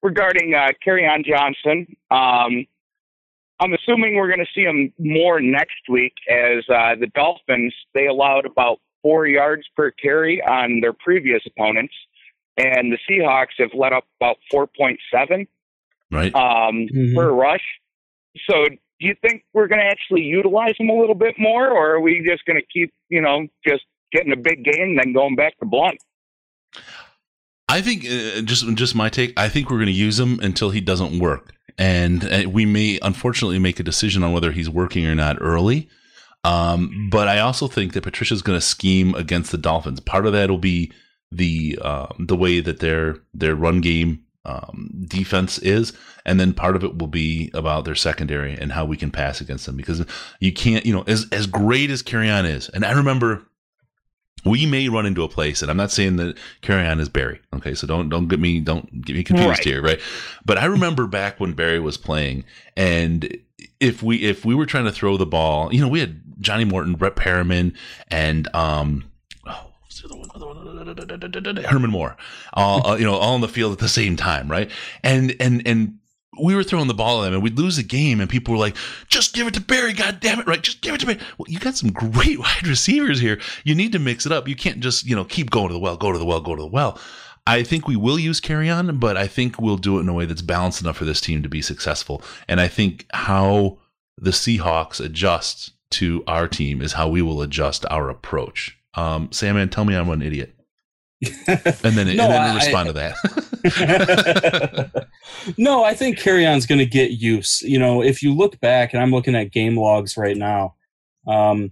regarding Kerryon Johnson. I'm assuming we're going to see him more next week, as the Dolphins, they allowed about 4 yards per carry on their previous opponents, and the Seahawks have let up about 4.7 per rush. So do you think we're going to actually utilize him a little bit more, or are we just going to keep, just getting a big game and then going back to Blunt? I think, just my take, I think we're going to use him until he doesn't work. And we may, unfortunately, make a decision on whether he's working or not early. But I also think that Patricia's going to scheme against the Dolphins. Part of that will be the way that their run game defense is, and then part of it will be about their secondary and how we can pass against them. Because you can't, as great as Kerryon is, and I remember we may run into a place, and I'm not saying that Kerryon is Barry. Okay, so don't get me confused here, right? But I remember back when Barry was playing, and if we were trying to throw the ball, we had Johnny Morton, Brett Perriman, and Herman Moore, all on the field at the same time, right? And we were throwing the ball at them, and we'd lose a game, and people were like, just give it to Barry, God damn it, right? Just give it to Barry. Well, you got some great wide receivers here. You need to mix it up. You can't just, keep going to the well, go to the well, go to the well. I think we will use Kerryon, but I think we'll do it in a way that's balanced enough for this team to be successful. And I think how the Seahawks adjust to our team is how we will adjust our approach. Sandman, tell me I'm an idiot. And then respond to that. No, I think Kerryon's going to get use. If you look back, and I'm looking at game logs right now, our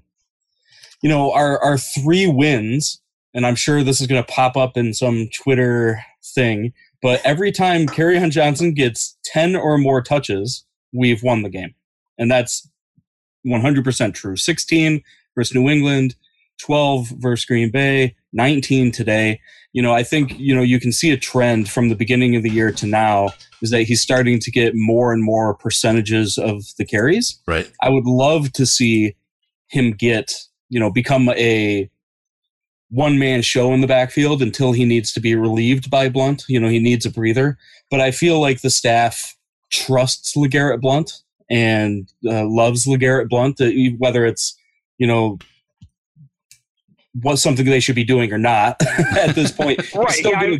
3 wins, and I'm sure this is going to pop up in some Twitter thing, but every time Kerryon Johnson gets 10 or more touches, we've won the game. And that's 100% true. 16 versus New England, 12 versus Green Bay, 19 today. I think, you can see a trend from the beginning of the year to now is that he's starting to get more and more percentages of the carries. Right. I would love to see him become a one-man show in the backfield until he needs to be relieved by Blunt. He needs a breather. But I feel like the staff trusts LeGarrette Blunt and loves LeGarrette Blunt, whether it's, what's something they should be doing or not at this point. Right. Still Yeah,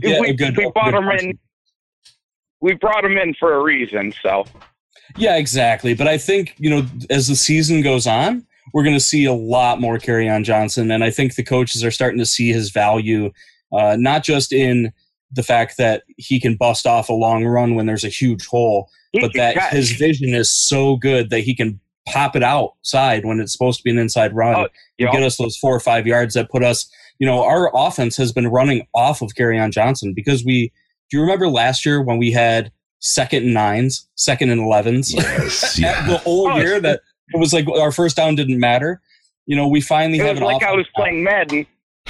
we brought him in for a reason. So. Yeah, exactly. But I think, as the season goes on, we're going to see a lot more Kerryon Johnson. And I think the coaches are starting to see his value, not just in the fact that he can bust off a long run when there's a huge hole, but that his vision is so good that he can pop it outside when it's supposed to be an inside run and get us those 4 or 5 yards that put us, our offense has been running off of Kerryon Johnson because do you remember last year when we had 2nd and 9s, 2nd and 11s? Yes, yeah. The whole year that it was like our first down didn't matter. We finally have an offense. I was playing Madden.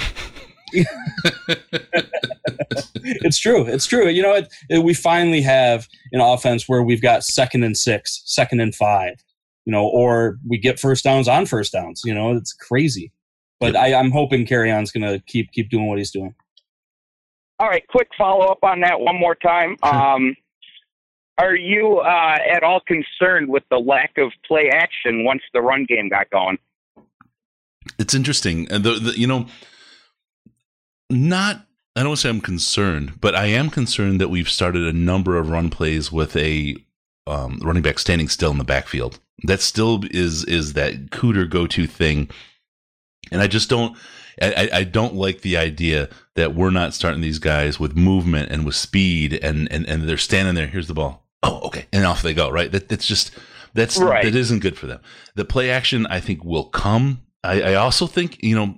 It's true. We finally have an offense where we've got 2nd and 6, 2nd and 5. Or we get first downs on first downs. It's crazy. But I'm hoping Kerryon's going to keep doing what he's doing. All right, quick follow-up on that one more time. Are you at all concerned with the lack of play action once the run game got going? It's interesting. And I don't want to say I'm concerned, but I am concerned that we've started a number of run plays with a running back standing still in the backfield. That still is that Cooter go-to thing. And I just don't like the idea that we're not starting these guys with movement and with speed and they're standing there. Here's the ball. Oh, okay. And off they go. Right. That's right. That isn't good for them. The play action, I think, will come. I also think,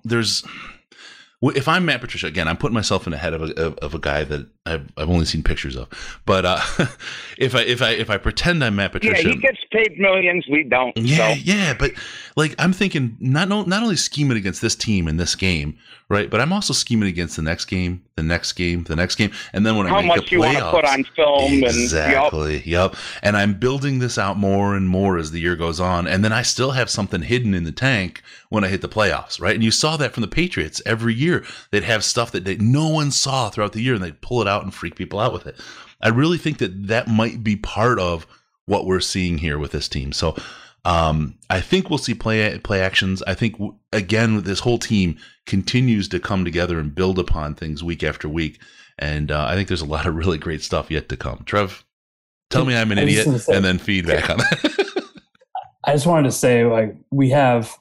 if I'm Matt Patricia, again, I'm putting myself in the head of a guy that I've only seen pictures of. But if I pretend I'm Matt Patricia, he gets paid millions. We don't. Yeah. But I'm thinking not only scheming against this team in this game, right? But I'm also scheming against the next game, the next game, the next game, and then when I make the playoffs, you want to put on film, exactly. Yep. And I'm building this out more and more as the year goes on, and then I still have something hidden in the tank when I hit the playoffs, right? And you saw that from the Patriots every year. They'd have stuff that no one saw throughout the year, and they'd pull it out and freak people out with it. I really think that might be part of what we're seeing here with this team. So I think we'll see play actions. I think, again, this whole team continues to come together and build upon things week after week. And I think there's a lot of really great stuff yet to come. Trev, tell me I'm an idiot and then feedback on that. I just wanted to say, like, we have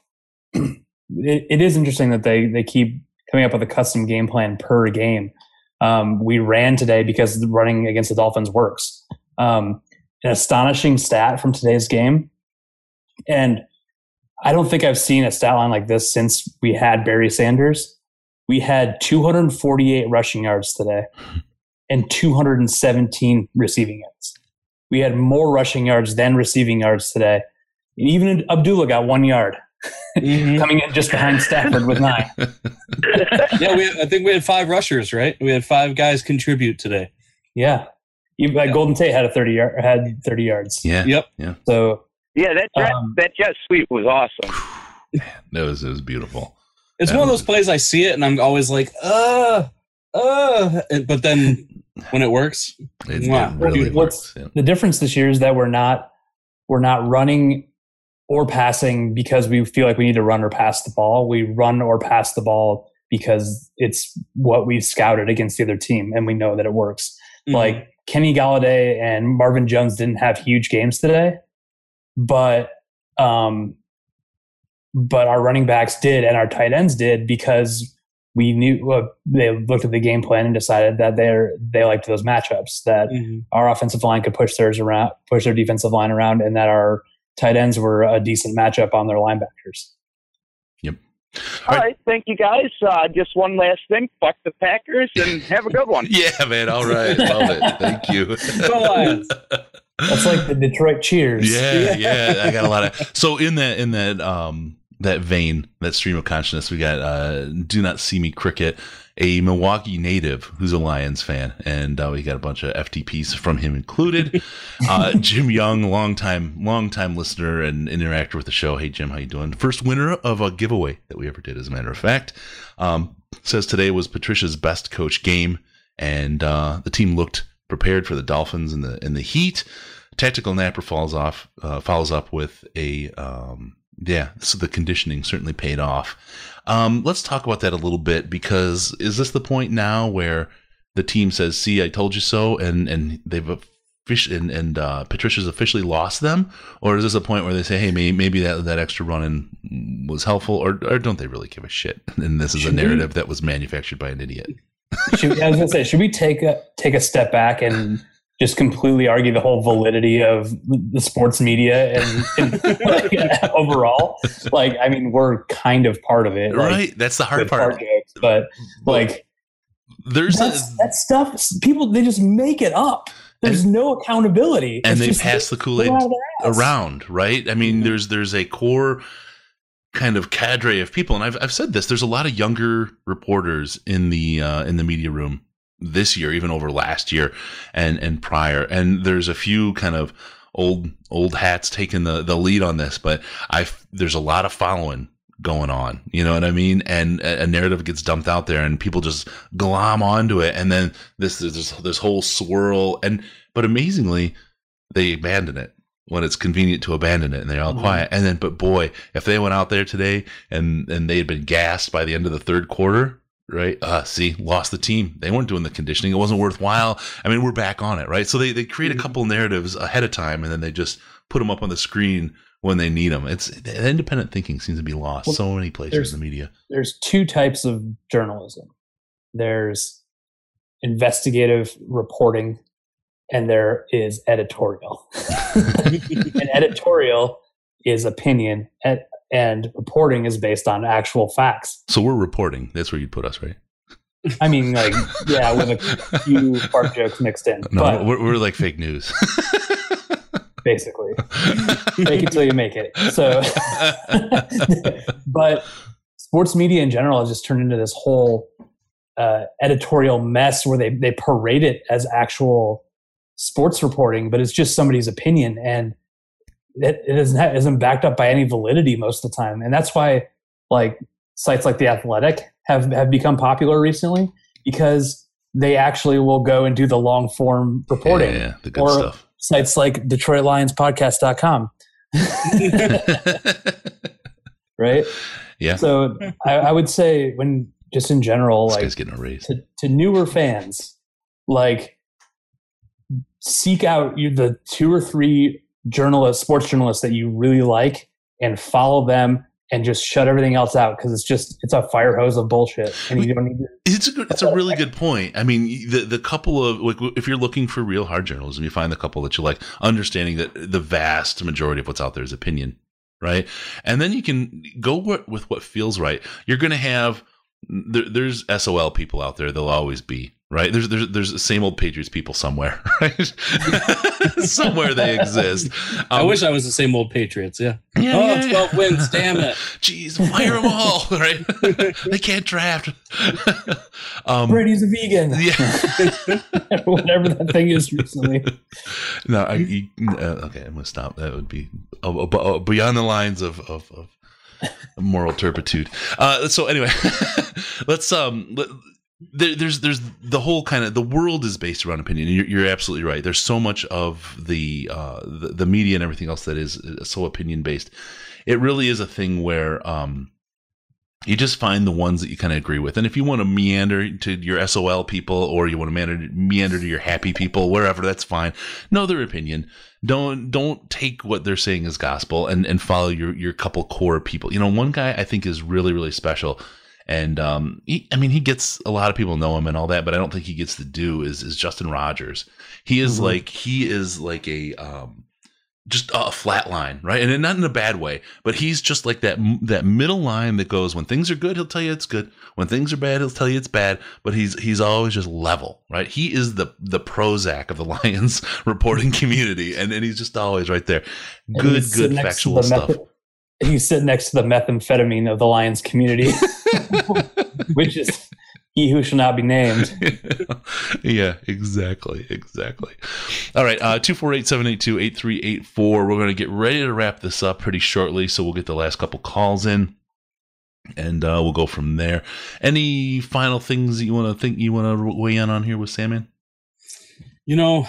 it is interesting that they keep coming up with a custom game plan per game. We ran today because running against the Dolphins works. An astonishing stat from today's game. And I don't think I've seen a stat line like this since we had Barry Sanders. We had 248 rushing yards today and 217 receiving yards. We had more rushing yards than receiving yards today. Even Abdullah got 1 yard, coming in just behind Stafford with 9. Yeah, I think we had 5 rushers, right? We had 5 guys contribute today. Yeah, Golden Tate had 30 yards. Yeah. Yep. Yeah. So yeah, that jet sweep was awesome. It was beautiful. It's one of those plays I see it and I'm always like, but then when it works, it really works. Yeah. The difference this year is that we're not running or passing because we feel like we need to run or pass the ball. We run or pass the ball because it's what we've scouted against the other team, and we know that it works. Mm-hmm. Like Kenny Golladay and Marvin Jones didn't have huge games today, but our running backs did and our tight ends did because we knew they looked at the game plan and decided that they liked those matchups, that our offensive line could push their defensive line around, and that our tight ends were a decent matchup on their linebackers. Yep. All right. Thank you, guys. Just one last thing. Fuck the Packers and have a good one. Yeah, man. All right. Love it. Thank you. Go Lions. That's like the Detroit cheers. Yeah. I got a lot of. So in that vein, that stream of consciousness, we got Do Not See Me Cricket, a Milwaukee native who's a Lions fan, and we got a bunch of FTPs from him included. Jim Young, longtime listener and interactor with the show. Hey Jim, how you doing? First winner of a giveaway that we ever did, as a matter of fact. Says today was Patricia's best coach game, and the team looked prepared for the Dolphins in the heat. Tactical Napper follows up with a so the conditioning certainly paid off. Let's talk about that a little bit, because is this the point now where the team says, "See, I told you so," and they've Patricia's officially lost them, or is this a point where they say, "Hey, maybe that extra run-in was helpful," or don't they really give a shit? And this is a narrative that was manufactured by an idiot. I was going to say, should we take a step back and just completely argue the whole validity of the sports media and overall? Like, I mean, we're kind of part of it, right? Like, that's the hard part. Jokes, but like, there's that stuff. People, they just make it up. There's no accountability, and they pass the Kool-Aid around, right? I mean, there's a core kind of cadre of people, and I've said this. There's a lot of younger reporters in the media room this year, even over last year and prior. And there's a few kind of old hats taking the lead on this, but there's a lot of following going on, you know what I mean? And a narrative gets dumped out there and people just glom onto it. And then this whole swirl, but amazingly they abandon it when it's convenient to abandon it, and they're all quiet. And then, but boy, if they went out there today and they had been gassed by the end of the third quarter, right? Lost the team. They weren't doing the conditioning. It wasn't worthwhile. I mean, we're back on it, right? So they create a couple narratives ahead of time, and then they just put them up on the screen when they need them. It's the independent thinking seems to be lost so many places in the media. There's 2 types of journalism. There's investigative reporting, and there is editorial. And editorial is opinion, and reporting is based on actual facts. So we're reporting. That's where you'd put us, right? I mean, like, yeah, with a few fart jokes mixed in. No, but we're like fake news. Basically. Make it till you make it. So, but sports media in general has just turned into this whole editorial mess where they parade it as actual sports reporting, but it's just somebody's opinion, and it isn't backed up by any validity most of the time. And that's why, like, sites like The Athletic have become popular recently, because they actually will go and do the long form reporting. Yeah, the good stuff. Sites like DetroitLionsPodcast.com. Right? Yeah. So I would say when just in general, this like guy's getting a raise. To newer fans, like seek out the 2 or 3 sports journalists that you really like and follow them and just shut everything else out because it's a fire hose of bullshit and you don't need to. It's a really good point. I mean, the couple of like, if you're looking for real hard journalism, you find the couple that you like, understanding that the vast majority of what's out there is opinion, right? And then you can go with what feels right. You're going to have there's SOL people out there. There'll always be. Right? There's the same old Patriots people somewhere, right? Somewhere they exist. I wish I was the same old Patriots, yeah. 12 wins, damn it. Jeez, fire them all, right? They can't draft. Brady's a vegan. Yeah. Whatever that thing is recently. No, okay, I'm going to stop. That would be beyond the lines of moral turpitude. So anyway, let's There's the whole kind of the world is based around opinion. You're absolutely right. There's so much of the media and everything else that is so opinion based. It really is a thing where you just find the ones that you kind of agree with. And if you want to meander to your SOL people or you want to meander to your happy people, wherever, that's fine. Know their opinion. Don't take what they're saying as gospel and follow your couple core people. You know, one guy I think is really, really special. And he gets a lot of people know him and all that, but I don't think he gets to do is Justin Rogers. He is like a just a flat line, right? And not in a bad way, but he's just like that middle line that goes, when things are good, he'll tell you it's good. When things are bad, he'll tell you it's bad. But he's always just level, right? He is the Prozac of the Lions reporting community, and he's just always right there. Good factual stuff. He's sitting next to the methamphetamine of the Lions community, which is he who shall not be named. Yeah, exactly. All right, 248-782-8384. We're going to get ready to wrap this up pretty shortly, so we'll get the last couple calls in, and we'll go from there. Any final things that you want to weigh in on here with Sandman? You know,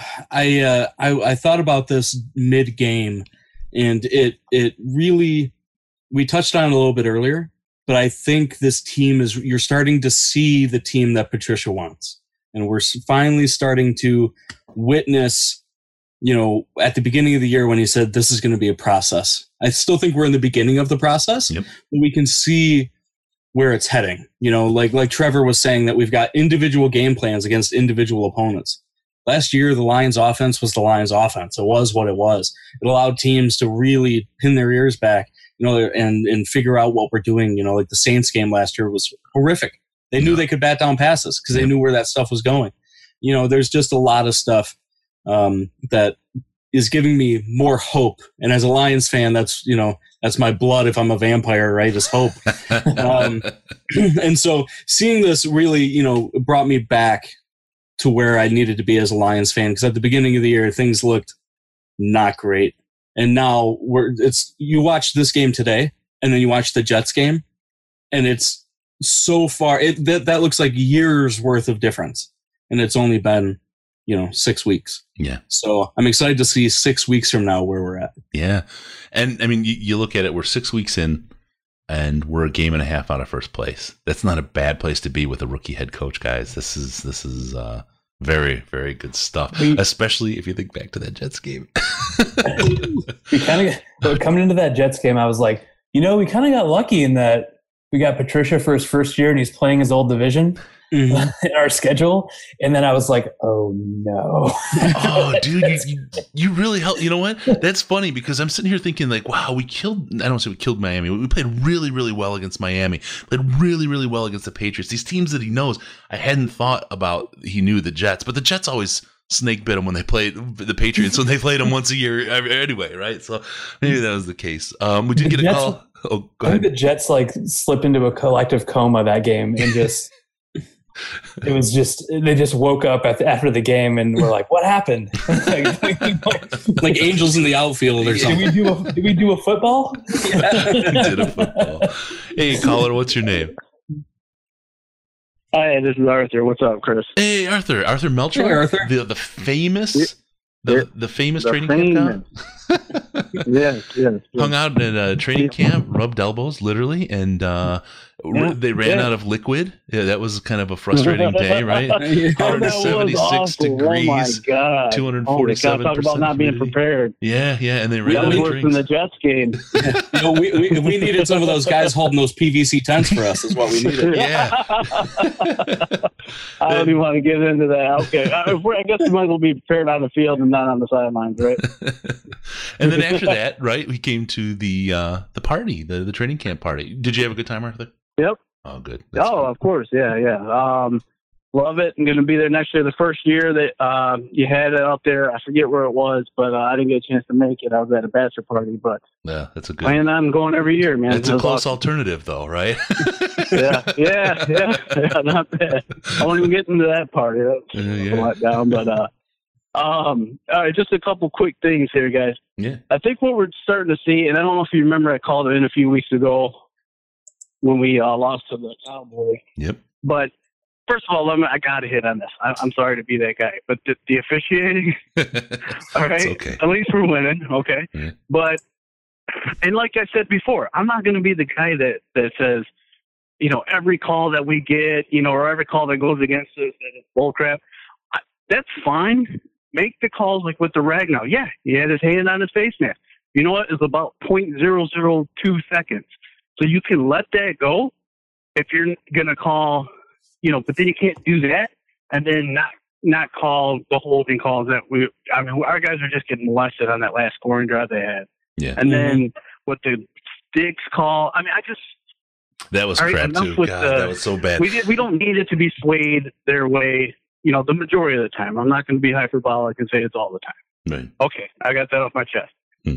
I thought about this mid-game, and it really, we touched on it a little bit earlier, but I think this team you're starting to see the team that Patricia wants. And we're finally starting to witness, you know, at the beginning of the year when he said this is going to be a process. I still think we're in the beginning of the process. Yep. But we can see where it's heading. You know, like Trevor was saying, that we've got individual game plans against individual opponents. Last year, the Lions offense was the Lions offense. It was what it was. It allowed teams to really pin their ears back, you know, and figure out what we're doing. You know, like the Saints game last year was horrific. They knew they could bat down passes because they knew where that stuff was going. You know, there's just a lot of stuff that is giving me more hope. And as a Lions fan, that's my blood. If I'm a vampire, right, is hope. And so seeing this really, you know, brought me back to where I needed to be as a Lions fan, because at the beginning of the year, things looked not great. And now you watch this game today, and then you watch the Jets game, and it's so far, that looks like years worth of difference. And it's only been, 6 weeks. Yeah. So I'm excited to see 6 weeks from now where we're at. Yeah. And I mean, you look at it, we're 6 weeks in, and we're a game and a half out of first place. That's not a bad place to be with a rookie head coach, guys. This is very, very good stuff, especially if you think back to that Jets game. Coming into that Jets game, I was like, we kind of got lucky in that we got Patricia for his first year and he's playing his old division in our schedule. And then I was like, oh no. Oh, dude, you really helped. You know what? That's funny because I'm sitting here thinking like, wow, I don't say we killed Miami. We played really, really well against Miami. Played really, really well against the Patriots. These teams that he knows, I hadn't thought about. He knew the Jets, but the Jets always snake bit him when they played the Patriots when they played them once a year anyway, right? So maybe that was the case. We did get a call. Oh, go ahead. I think the Jets slipped into a collective coma that game and just they just woke up after the game and were like, what happened? Like angels in the outfield or something. Did we do a football? Yeah. We did a football. Hey, caller, what's your name? Hi, this is Arthur. What's up, Chris? Hey, Arthur. Arthur Melcher. Hey, Arthur. The famous, the famous training camp guy. Yes. Hung out at a training camp, rubbed elbows, literally, and they ran out of liquid. Yeah, that was kind of a frustrating day, right? 176 degrees. Oh my God. 247. Talk about not being prepared. Yeah, and they ran That out was of worse drinks. than the Jets game. We needed some of those guys holding those PVC tents for us. Is what we needed. Yeah. I don't even want to get into that. Okay, I guess we might as well be prepared on the field and not on the sidelines, right? And then after that, right, we came to the party, the training camp party. Did you have a good time, Arthur? Yep. Oh, good. Of course. Yeah. Love it. I'm going to be there next year. The first year that you had it out there, I forget where it was, but I didn't get a chance to make it. I was at a bachelor party, but yeah, that's a good. Plan on going every year, man. It's a close alternative, though, right? yeah, not bad. I won't even get into that part. That's a lot down, but all right, just a couple quick things here, guys. Yeah. I think what we're starting to see, and I don't know if you remember, I called it in a few weeks ago when we lost to the Cowboys. Yep. But first of all, I got to hit on this. I'm sorry to be that guy, but the officiating, all right, okay. At least we're winning, okay? Yeah. But, and like I said before, I'm not going to be the guy that says, every call that we get, or every call that goes against us, that it's bullcrap. That's fine. Make the calls like with the Ragnow. Yeah, he had his hand on his face mask. You know what? It's about 0.002 seconds. So you can let that go if you're going to call, but then you can't do that and then not call the holding calls that our guys are just getting molested on that last scoring drive they had. Yeah. And then with the Diggs call, that was crap too. God, that was so bad. We don't need it to be swayed their way, the majority of the time. I'm not going to be hyperbolic and say it's all the time. Right. Okay, I got that off my chest.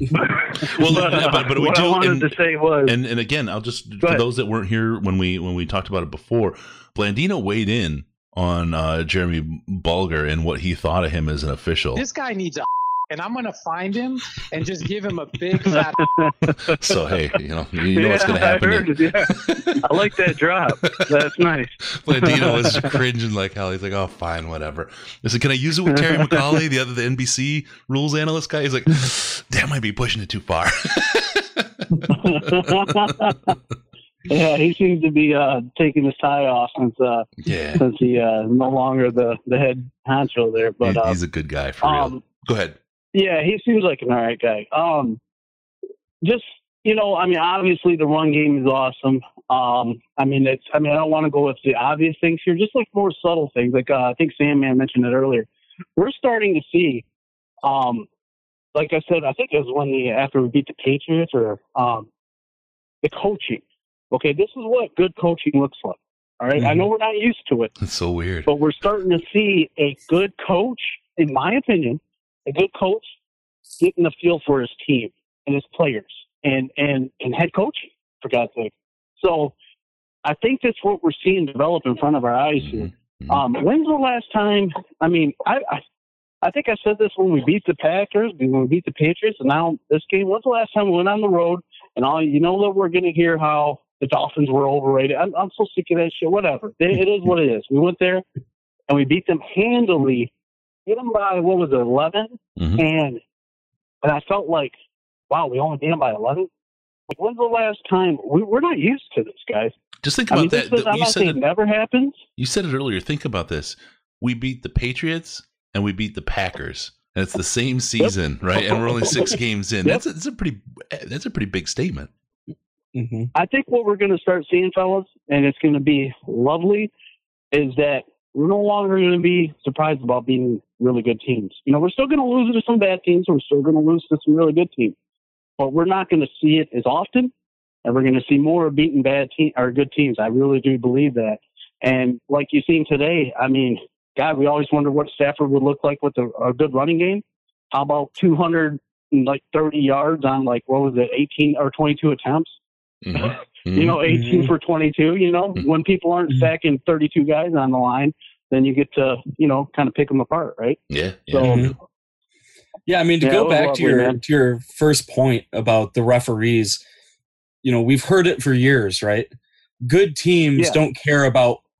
Well, but we what do. I wanted to say was, and again, I'll just for those that weren't here when we talked about it before, Blandino weighed in on Jeremy Bulger and what he thought of him as an official. This guy needs a and I'm going to find him and just give him a big fat. So, hey, you know what's going to happen. I like that drop. That's nice. Blandino was cringing like hell. He's like, oh, fine, whatever. I said, can I use it with Terry McAuley, the NBC rules analyst guy? He's like, that might be pushing it too far. Yeah, he seems to be taking his tie off since he no longer the head honcho there. But he's a good guy for real. Go ahead. Yeah, he seems like an all right guy. Obviously the run game is awesome. I don't want to go with the obvious things here, just like more subtle things. Like I think Sandman mentioned it earlier. We're starting to see, like I said, I think it was after we beat the Patriots or the coaching. Okay, this is what good coaching looks like. All right, I know we're not used to it. It's so weird. But we're starting to see a good coach, in my opinion, a good coach getting the feel for his team and his players and head coaching, for God's sake. So I think that's what we're seeing develop in front of our eyes here. When's the last time? I think I said this when we beat the Packers, when we beat the Patriots, and now this game. When's the last time we went on the road and that we're going to hear how the Dolphins were overrated? I'm so sick of that shit. Whatever. It is what it is. We went there and we beat them handily. Beat them by, 11? And I felt like, wow, we only beat them by 11? Like, when's the last time? We're not used to this, guys. Just think about that. I'm not saying it never happens. You said it earlier. Think about this. We beat the Patriots and we beat the Packers. And it's the same season, right? And we're only 6 games in. That's a pretty big statement. I think what we're going to start seeing, fellas, and it's going to be lovely, is that we're no longer going to be surprised about beating really good teams. We're still going to lose to some bad teams. We're still going to lose to some really good teams. But we're not going to see it as often, and we're going to see more of beating good teams. I really do believe that. And like you've seen today, God, we always wonder what Stafford would look like with a good running game. How about 230 yards on 18 or 22 attempts? 18 for 22, when people aren't stacking 32 guys on the line, then you get to, kind of pick them apart, right? Yeah. So, to go back to your first point about the referees, we've heard it for years, right? Good teams don't care about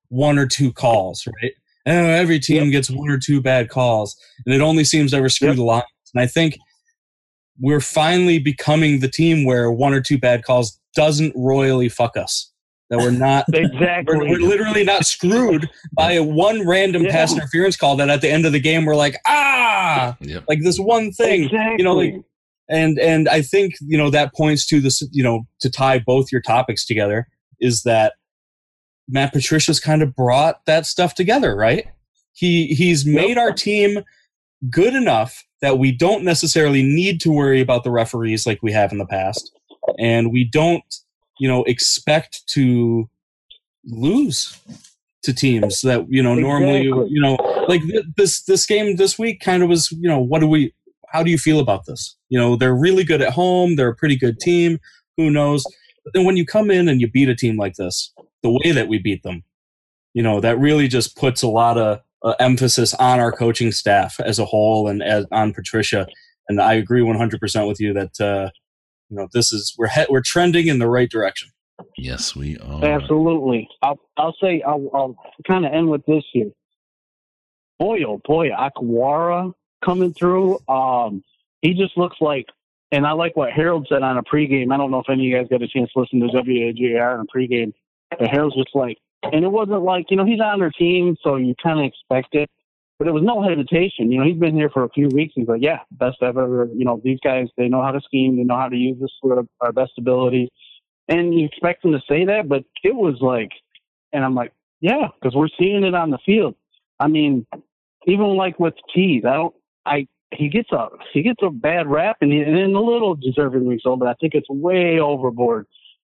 one or two calls, right? Every team gets one or two bad calls, and it only seems to ever screw the Lions. And I think we're finally becoming the team where one or two bad calls doesn't royally fuck us. That we're not exactly. We're literally not screwed by a one random pass interference call that at the end of the game we're like, like this one thing, you know, like, and I think, you know, that points to this, you know, to tie both your topics together, is that Matt Patricia's kind of brought that stuff together, right? He's made our team good enough that we don't necessarily need to worry about the referees like we have in the past, and we don't, you know, expect to lose to teams that, you know, normally, you know, like this game this week kind of was, you know, how do you feel about this? You know, they're really good at home. They're a pretty good team. Who knows? But then when you come in and you beat a team like this, the way that we beat them, you know, that really just puts a lot of emphasis on our coaching staff as a whole and on Patricia. And I agree 100% with you that, you know, this is we're trending in the right direction. Yes, we are. Absolutely. I'll say I'll kind of end with this here. Boy, oh boy, Akwara coming through. He just looks like, and I like what Harold said on a pregame. I don't know if any of you guys got a chance to listen to WAJR on a pregame. But Harold's just like, and it wasn't like, you know, he's on their team, so you kind of expect it. But it was no hesitation. You know, he's been here for a few weeks. He's like, yeah, best ever. You know, these guys, they know how to scheme. They know how to use this for our best ability. And you expect them to say that, but it was like, and I'm like, yeah, because we're seeing it on the field. I mean, even like with Keys, he gets a bad rap, and a little deservedly so, but I think it's way overboard.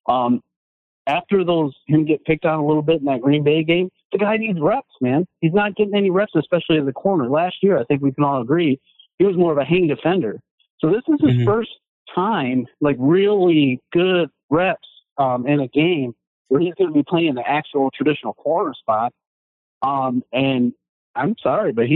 After him get picked on a little bit in that Green Bay game, the guy needs reps, man. He's not getting any reps, especially as a corner. Last year, I think we can all agree, he was more of a hang defender. So this is his first time, like really good reps in a game where he's going to be playing the actual traditional corner spot. And I'm sorry, but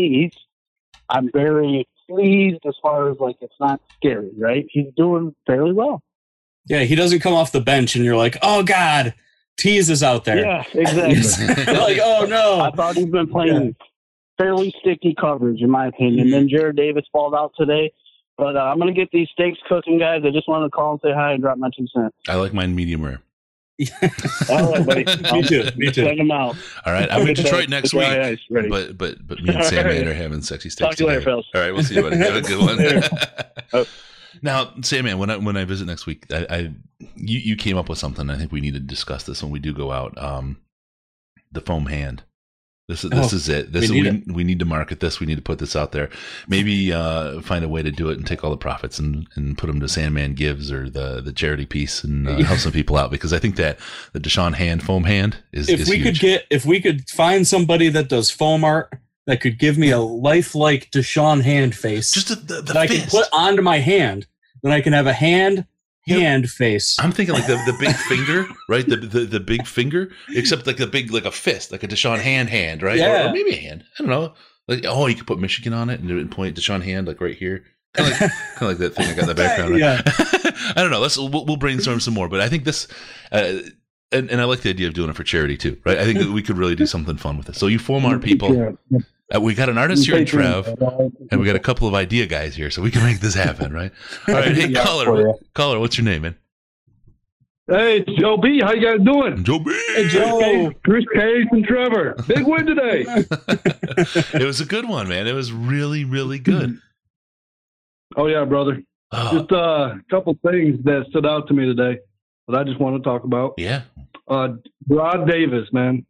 I'm very pleased as far as like it's not scary, right? He's doing fairly well. Yeah, he doesn't come off the bench and you're like, oh, God, Tease is out there. Yeah, exactly. Like, oh, no. I thought he's been playing fairly sticky coverage, in my opinion. Then Jared Davis balled out today. But I'm going to get these steaks cooking, guys. I just wanted to call and say hi and drop my 2 cents. I like mine medium rare. All right, buddy. Me too. Check them out. All right, I'm in Detroit next week. But me and Sandman are having sexy steaks. Talk to you later, fellas. All right, we'll see you, buddy. Have a good one. Now, Sandman, when I visit next week, you came up with something. I think we need to discuss this when we do go out. The foam hand. This is it. We need to market this. We need to put this out there. Maybe find a way to do it and take all the profits and put them to Sandman Gives or the charity piece and help some people out, because I think that the Deshaun Hand foam hand is huge. If we could find somebody that does foam art that could give me a lifelike Deshaun Hand face, just the that I can put onto my hand, then I can have a hand face. I'm thinking like the big finger, right? The big finger, except like like a fist, like a Deshaun hand, right? Yeah. Or maybe a hand. I don't know. Like, you could put Michigan on it and point Deshaun Hand like right here. Kind of like that thing I got in the background. Right? Yeah. I don't know. We'll brainstorm some more, but I think this, and I like the idea of doing it for charity too, right? I think that we could really do something fun with it. So you foam art people. We got an artist here in Trev, and we got a couple of idea guys here, so we can make this happen, right? All right, hey, caller, what's your name, man? Hey, it's Joe B. How you guys doing? Joe B. Hey, Joe. Chris Cage and Trevor. Big win today. It was a good one, man. It was really, really good. Oh, yeah, brother. Just a couple things that stood out to me today that I just want to talk about. Yeah. Rod Davis, man.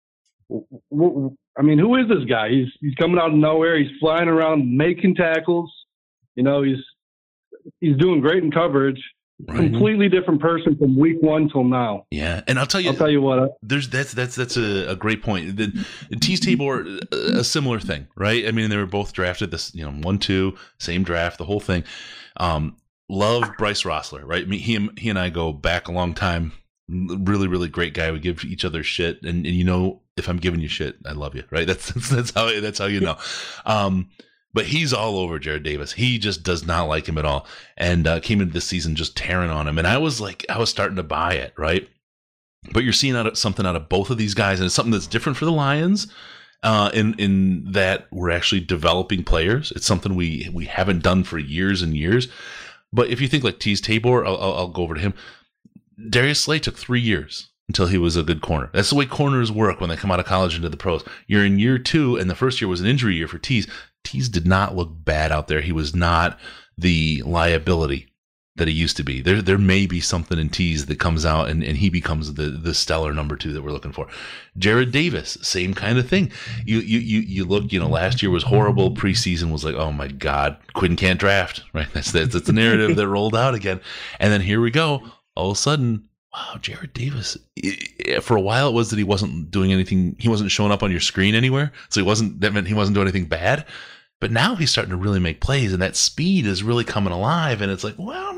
I mean, who is this guy? He's coming out of nowhere. He's flying around making tackles. You know, he's doing great in coverage. Right. Completely different person from week 1 till now. Yeah, and I'll tell you what. That's a great point. The Tease Tabor, a similar thing, right? I mean, they were both drafted 1-2, same draft, the whole thing. Love Bryce Rossler, right? He and I go back a long time. Really, really great guy. We give each other shit, and you know, if I'm giving you shit, I love you, right? That's how you know. But he's all over Jared Davis. He just does not like him at all, and came into this season just tearing on him. And I was starting to buy it, right? But you're seeing something out of both of these guys, and it's something that's different for the Lions. In that we're actually developing players. It's something we haven't done for years and years. But if you think like Teez Tabor, I'll go over to him. Darius Slay took 3 years until he was a good corner. That's the way corners work when they come out of college into the pros. You're in year 2, and the first year was an injury year for Teez. Teez did not look bad out there. He was not the liability that he used to be. There may be something in Teez that comes out and he becomes the stellar number 2 that we're looking for. Jared Davis, same kind of thing. You look, last year was horrible. Preseason was like, oh my God, Quinn can't draft, right? That's the narrative that rolled out again. And then here we go. All of a sudden, wow, Jared Davis. For a while it was that he wasn't doing anything. He wasn't showing up on your screen anywhere. So that meant he wasn't doing anything bad. But now he's starting to really make plays, and that speed is really coming alive. And it's like, well,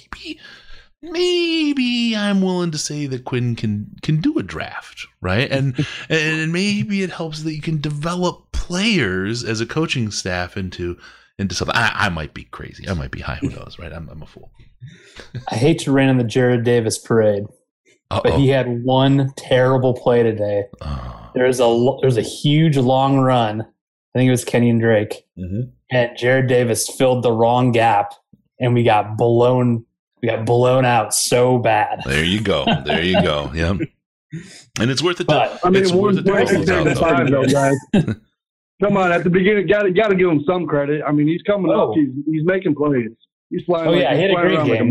maybe I'm willing to say that Quinn can do a draft, right? And maybe it helps that you can develop players as a coaching staff into something. I might be crazy. I might be high. Who knows, right? I'm a fool. I hate to rain on the Jared Davis parade, but he had one terrible play today. There was a huge long run. I think it was Kenyon Drake, and Jared Davis filled the wrong gap, and we got blown out so bad. There you go. Yep. And it's worth it. But, it's worth it to roll those out, though, guys. Come on, at the beginning, got to give him some credit. I mean, he's coming up. He's making plays. He's flying. He had a great game.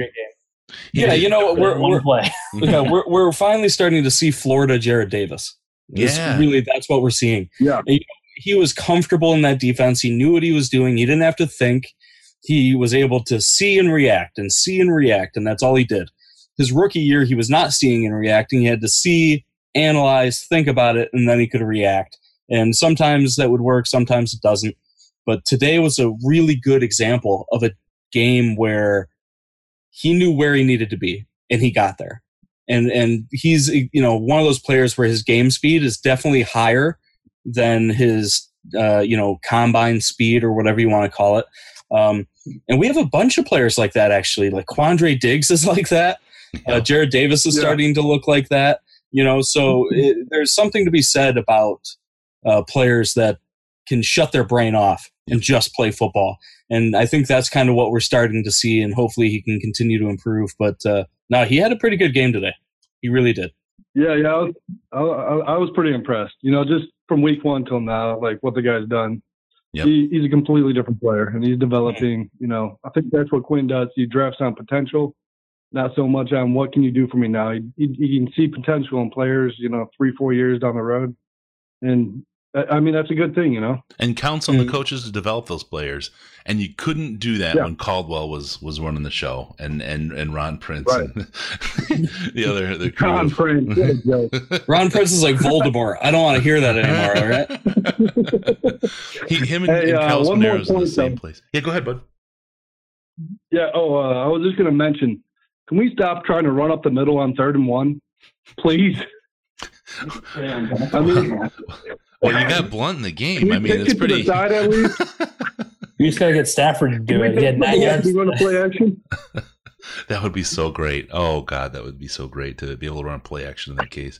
We're finally starting to see Florida Jared Davis. That's what we're seeing. Yeah. He was comfortable in that defense. He knew what he was doing. He didn't have to think. He was able to see and react, and that's all he did. His rookie year, he was not seeing and reacting. He had to see, analyze, think about it, and then he could react. And sometimes that would work, sometimes it doesn't. But today was a really good example of a game where he knew where he needed to be, and he got there. And he's one of those players where his game speed is definitely higher than his combine speed or whatever you want to call it. And we have a bunch of players like that, actually. Like Quandre Diggs is like that. Jared Davis is starting to look like that. So there's something to be said about players that can shut their brain off and just play football. And I think that's kind of what we're starting to see, and hopefully he can continue to improve. But no, he had a pretty good game today. He really did. Yeah, I was pretty impressed. Just from week 1 till now, like what the guy's done. Yep. He's a completely different player, and he's developing. I think that's what Quinn does. He drafts on potential, not so much on what can you do for me now. He can see potential in players, 3-4 years down the road, and I mean that's a good thing, And counts on the coaches to develop those players, and you couldn't do that when Caldwell was running the show, and Ron Prince, right. And the crew. Ron Prince. Ron Prince is like Voldemort. I don't want to hear that anymore. All right. Him and Carlos Monero's in the same place. Yeah, go ahead, bud. Yeah. I was just going to mention. Can we stop trying to run up the middle on 3rd and 1, please? I mean. Well, you got Blunt in the game. I mean, it's pretty. To the side at least? You just got to get Stafford to do it. You want to play action? That would be so great. Oh God, that would be so great to be able to run play action in that case.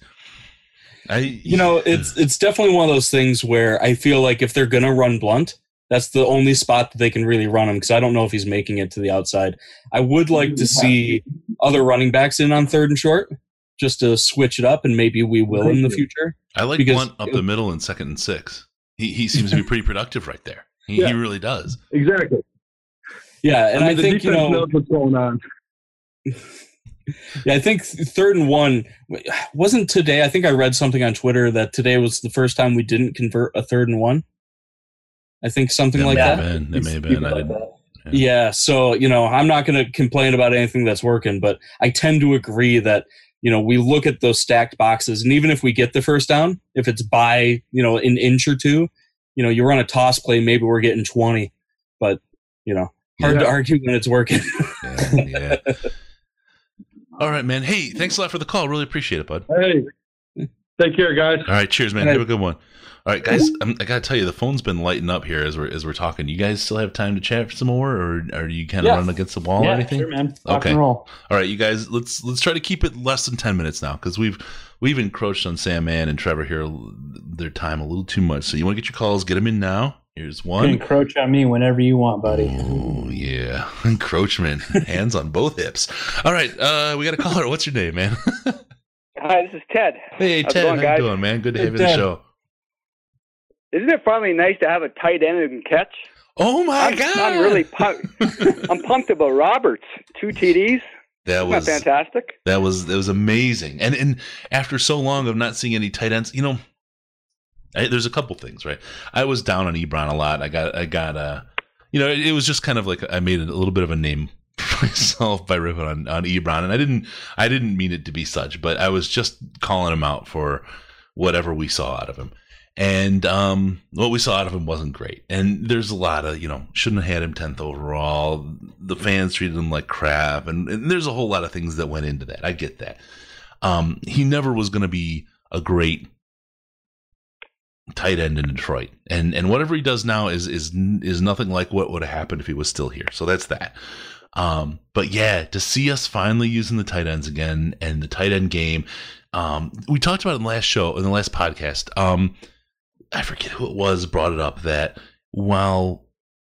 It's definitely one of those things where I feel like if they're gonna run Blunt, that's the only spot that they can really run him, because I don't know if he's making it to the outside. I would like to see other running backs in on 3rd and short, just to switch it up, and maybe we will in the future. I like Blunt up the middle in 2nd and 6. He seems to be pretty productive right there. He really does. Exactly. Yeah, and I think knows what's going on. Yeah, I think 3rd and 1 wasn't today. I think I read something on Twitter that today was the first time we didn't convert a 3rd and 1. I think something like that. It may have been. I didn't. Yeah, so I'm not going to complain about anything that's working, but I tend to agree that. We look at those stacked boxes, and even if we get the first down, if it's by, an inch or two, you run a toss play, maybe we're getting 20, but, hard to argue when it's working. Yeah. All right, man. Hey, thanks a lot for the call. Really appreciate it, bud. Hey, take care, guys. All right. Cheers, man. Have a good one. All right, guys, I got to tell you, the phone's been lighting up here as we're talking. You guys still have time to chat for some more, or are you kind of running against the wall or anything? Sure, man. Okay. And roll. All right, you guys, let's try to keep it less than 10 minutes now, because we've encroached on Sam Mann and Trevor here their time a little too much. So you want to get your calls, get them in now. Here's one. You can encroach on me whenever you want, buddy. Oh, yeah. Encroachment. Hands on both hips. All right, we got a caller. What's your name, man? Hi, this is Ted. Hey, How's Ted. it going, How guys? you doing, man? Good to have you on the show. Isn't it finally nice to have a tight end who can catch? Oh, my God. I'm really pumped. I'm pumped about Roberts. 2 TDs. That was fantastic. That was amazing. And after so long of not seeing any tight ends, there's a couple things, right? I was down on Ebron a lot. I got it was just kind of like I made a little bit of a name for myself by ripping on Ebron, and I didn't mean it to be such, but I was just calling him out for whatever we saw out of him. And what we saw out of him wasn't great. And there's a lot of, shouldn't have had him 10th overall. The fans treated him like crap. And there's a whole lot of things that went into that. I get that. He never was going to be a great tight end in Detroit. And whatever he does now is nothing like what would have happened if he was still here. So that's that. But yeah, to see us finally using the tight ends again and the tight end game. We talked about it in the last podcast. I forget who it was brought it up that while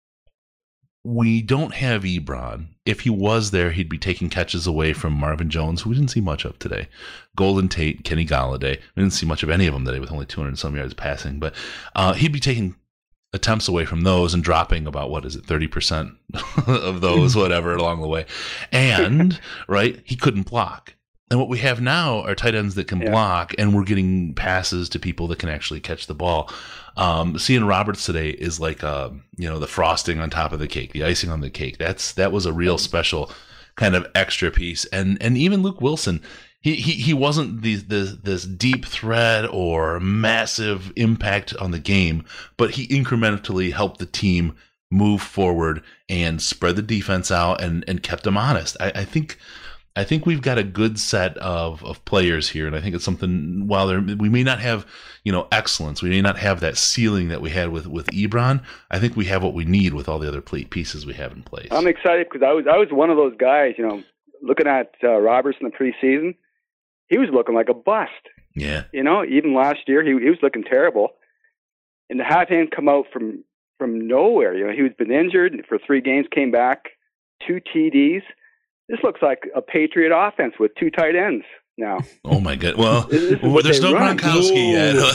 we don't have Ebron, if he was there, he'd be taking catches away from Marvin Jones, who we didn't see much of today. Golden Tate, Kenny Galladay. We didn't see much of any of them today with only 200 and some yards passing, but he'd be taking attempts away from those and dropping about 30% of those, whatever, along the way. And right, he couldn't block. And what we have now are tight ends that can block, and we're getting passes to people that can actually catch the ball. Seeing Roberts today is like, the frosting on top of the cake, the icing on the cake. That was a real special kind of extra piece. And even Luke Wilson, he wasn't this deep threat or massive impact on the game, but he incrementally helped the team move forward and spread the defense out and kept them honest. I think we've got a good set of players here, and I think it's something. While we may not have, excellence, we may not have that ceiling that we had with Ebron. I think we have what we need with all the other pieces we have in place. I'm excited because I was one of those guys. Looking at Roberts in the preseason, he was looking like a bust. Yeah. Even last year he was looking terrible, and to have him come out from nowhere, he was been injured for 3 games, came back, 2 TDs. This looks like a Patriot offense with 2 tight ends now. Oh my God! Well, there's no Gronkowski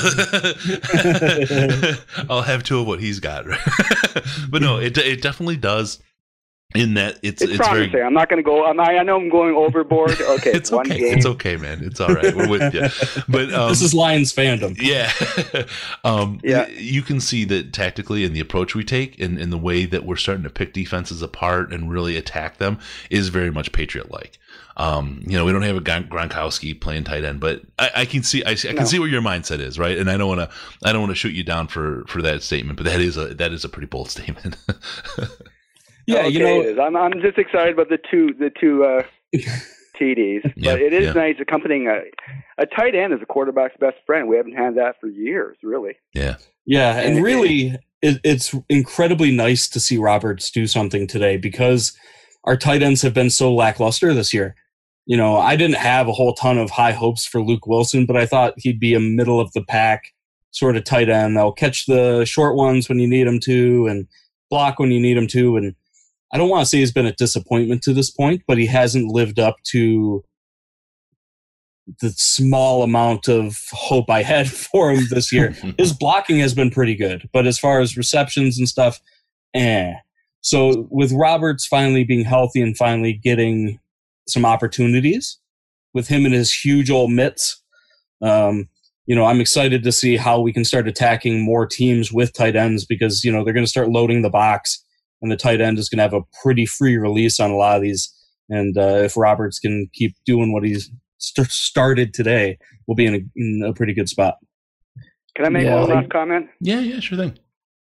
yet. I'll have 2 of what he's got. But no, it definitely does. In that it's promising. very. I'm not going to go. I know I'm going overboard. Okay, it's okay. One game. It's okay, man. It's all right. We're with you. But this is Lions fandom. Yeah. You can see that tactically in the approach we take and in the way that we're starting to pick defenses apart and really attack them is very much Patriot-like. We don't have a Gronkowski playing tight end, but I can see I can see where your mindset is, right? And I don't want to shoot you down for that statement, but that is a pretty bold statement. Yeah, okay, I'm just excited about the two TDs, but it is nice accompanying a tight end as a quarterback's best friend. We haven't had that for years, really. Yeah, and really, it's incredibly nice to see Roberts do something today because our tight ends have been so lackluster this year. I didn't have a whole ton of high hopes for Luke Wilson, but I thought he'd be a middle of the pack sort of tight end. They'll catch the short ones when you need him to and block when you need him to, and I don't want to say he's been a disappointment to this point, but he hasn't lived up to the small amount of hope I had for him this year. His blocking has been pretty good, but as far as receptions and stuff, So with Roberts finally being healthy and finally getting some opportunities with him and his huge old mitts, I'm excited to see how we can start attacking more teams with tight ends because, they're going to start loading the box. And the tight end is going to have a pretty free release on a lot of these. And if Roberts can keep doing what he's started today, we'll be in a pretty good spot. Can I make one last comment? Yeah, sure thing.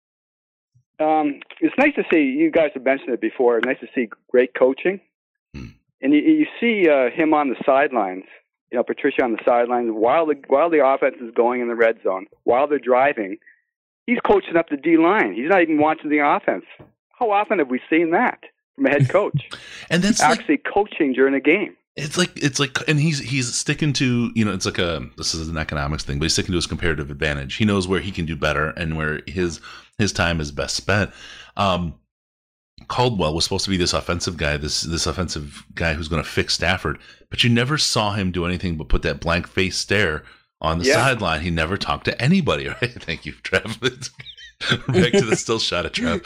It's nice to see, you guys have mentioned it before, nice to see great coaching. And you see him on the sidelines. Patricia on the sidelines while the offense is going in the red zone, while they're driving. He's coaching up the D-line. He's not even watching the offense. How often have we seen that from a head coach? And that's actually coaching during a game. It's like, and he's sticking to, it's like this is an economics thing, but he's sticking to his comparative advantage. He knows where he can do better and where his time is best spent. Caldwell was supposed to be this offensive guy, this offensive guy who's going to fix Stafford, but you never saw him do anything but put that blank face stare on the sideline. He never talked to anybody, right? Thank you, Trev. Back to the still shot of Trev.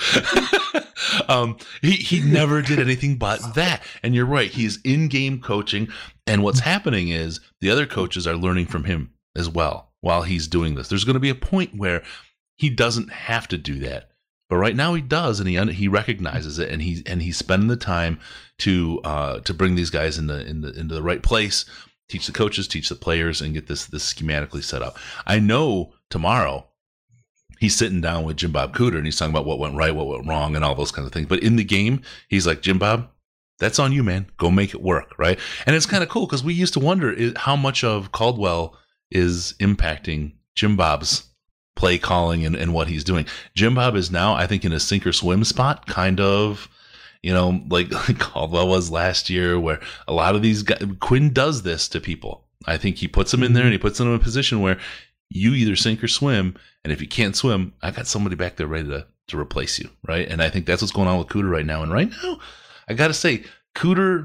He never did anything but that. And you're right, he's in-game coaching, and what's happening is the other coaches are learning from him as well while he's doing this. There's going to be a point where he doesn't have to do that. But right now he does, and he recognizes it, and he's spending the time to bring these guys into the right place, teach the coaches, teach the players, and get this schematically set up. I know tomorrow he's sitting down with Jim Bob Cooter, and he's talking about what went right, what went wrong, and all those kinds of things. But in the game, he's like, Jim Bob, that's on you, man. Go make it work, right? And it's kind of cool because we used to wonder how much of Caldwell is impacting Jim Bob's play calling and what he's doing. Jim Bob is now, I think, in a sink or swim spot, kind of, like Caldwell was last year, where a lot of these guys, Quinn does this to people. I think he puts them in there and he puts them in a position where you either sink or swim. And if you can't swim, I got somebody back there ready to replace you, right? And I think that's what's going on with Cooter right now. And right now, I got to say, Cooter,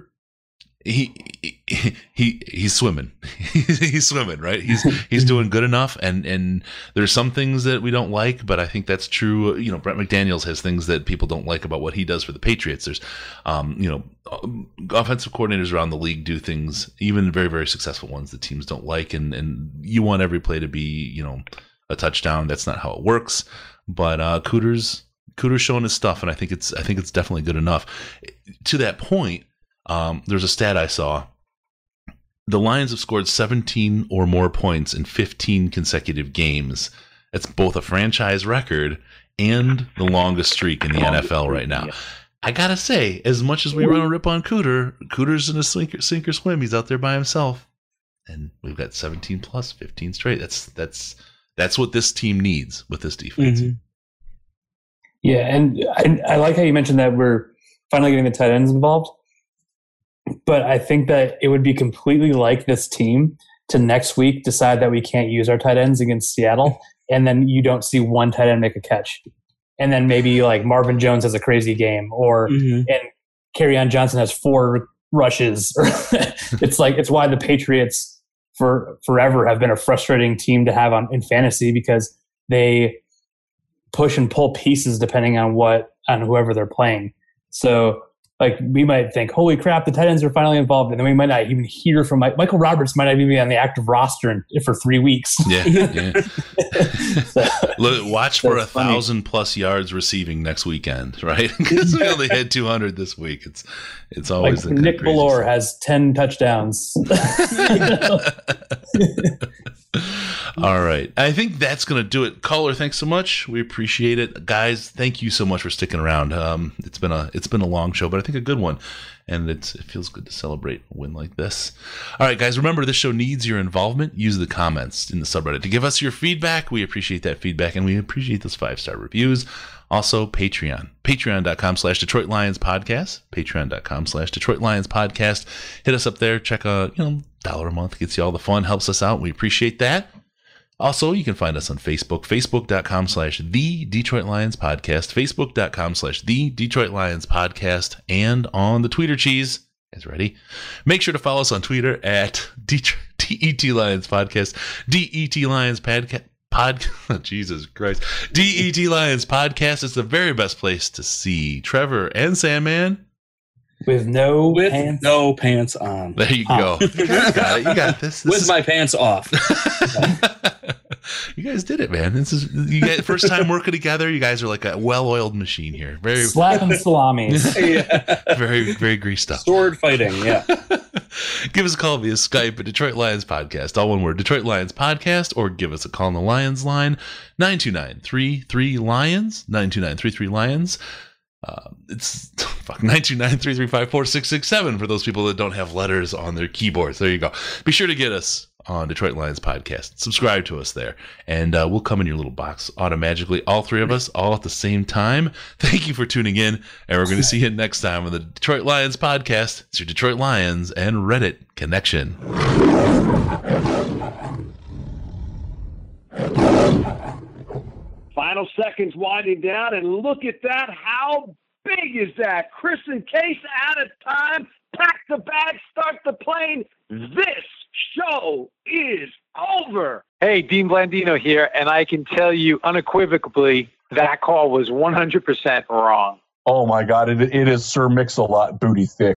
he's swimming. He's swimming, right? He's doing good enough, and there's some things that we don't like, but I think that's true. Brent McDaniels has things that people don't like about what he does for the Patriots. There's offensive coordinators around the league do things, even very, very successful ones, that teams don't like, and you want every play to be a touchdown. That's not how it works. But Cooter's showing his stuff, and I think it's definitely good enough. To that point, there's a stat I saw. The Lions have scored 17 or more points in 15 consecutive games. That's both a franchise record and the longest streak in the NFL right now. I gotta say, as much as we run a rip on Cooter's in a sink or swim. He's out there by himself, and we've got 17 plus 15 straight. That's what this team needs with this defense. Mm-hmm. Yeah, and I like how you mentioned that we're finally getting the tight ends involved. But I think that it would be completely like this team to next week decide that we can't use our tight ends against Seattle, and then you don't see one tight end make a catch. And then maybe like Marvin Jones has a crazy game, or and Kerryon Johnson has 4 rushes. It's why the Patriots forever have been a frustrating team to have in fantasy, because they push and pull pieces depending on whoever they're playing. So like we might think, holy crap, the tight ends are finally involved, and then we might not even hear from Michael Roberts. Might not even be on the active roster for 3 weeks. Yeah. Look, watch for 1,000+ yards receiving next weekend, right? Because we only had 200 this week. It's always like Nick Bellore has 10 touchdowns. All right. I think that's going to do it. Caller, thanks so much. We appreciate it. Guys, thank you so much for sticking around. It's been a long show, but I think a good one. And it feels good to celebrate a win like this. All right, guys, remember this show needs your involvement. Use the comments in the subreddit to give us your feedback. We appreciate that feedback, and we appreciate those 5-star reviews. Also, Patreon. Patreon.com/Detroit Lions Podcast. Patreon.com/Detroit Lions Podcast. Hit us up there. Check out, $1 a month. Gets you all the fun. Helps us out. We appreciate that. Also, you can find us on Facebook, facebook.com/The Detroit Lions Podcast, facebook.com/The Detroit Lions Podcast, and on the Twitter cheese. Guys ready? Make sure to follow us on Twitter at DET Lions Podcast, DET Lions Podcast. Jesus Christ. DET Lions Podcast is the very best place to see Trevor and Sandman. With no pants on. There you go. You guys got it. You got this. With my pants off. You guys did it, man. This is you guys first time working together. You guys are like a well-oiled machine here. Very slapping salamis. Yeah. Very, very greased up. Sword fighting, yeah. Give us a call via Skype at Detroit Lions Podcast. All one word, Detroit Lions Podcast, or give us a call on the Lions line, 929-33-LIONS, 929-33-LIONS. It's 929-335-4667 for those people that don't have letters on their keyboards. There you go. Be sure to get us on Detroit Lions Podcast. Subscribe to us there, and we'll come in your little box automatically, all three of us, all at the same time. Thank you for tuning in, and we're going to see you next time on the Detroit Lions Podcast. It's your Detroit Lions and Reddit connection. Final seconds winding down, and look at that. How big is that? Chris and Case out of time. Pack the bag, start the plane. This show is over. Hey, Dean Blandino here, and I can tell you unequivocally that call was 100% wrong. Oh my God, it is Sir Mix-a-Lot booty thick.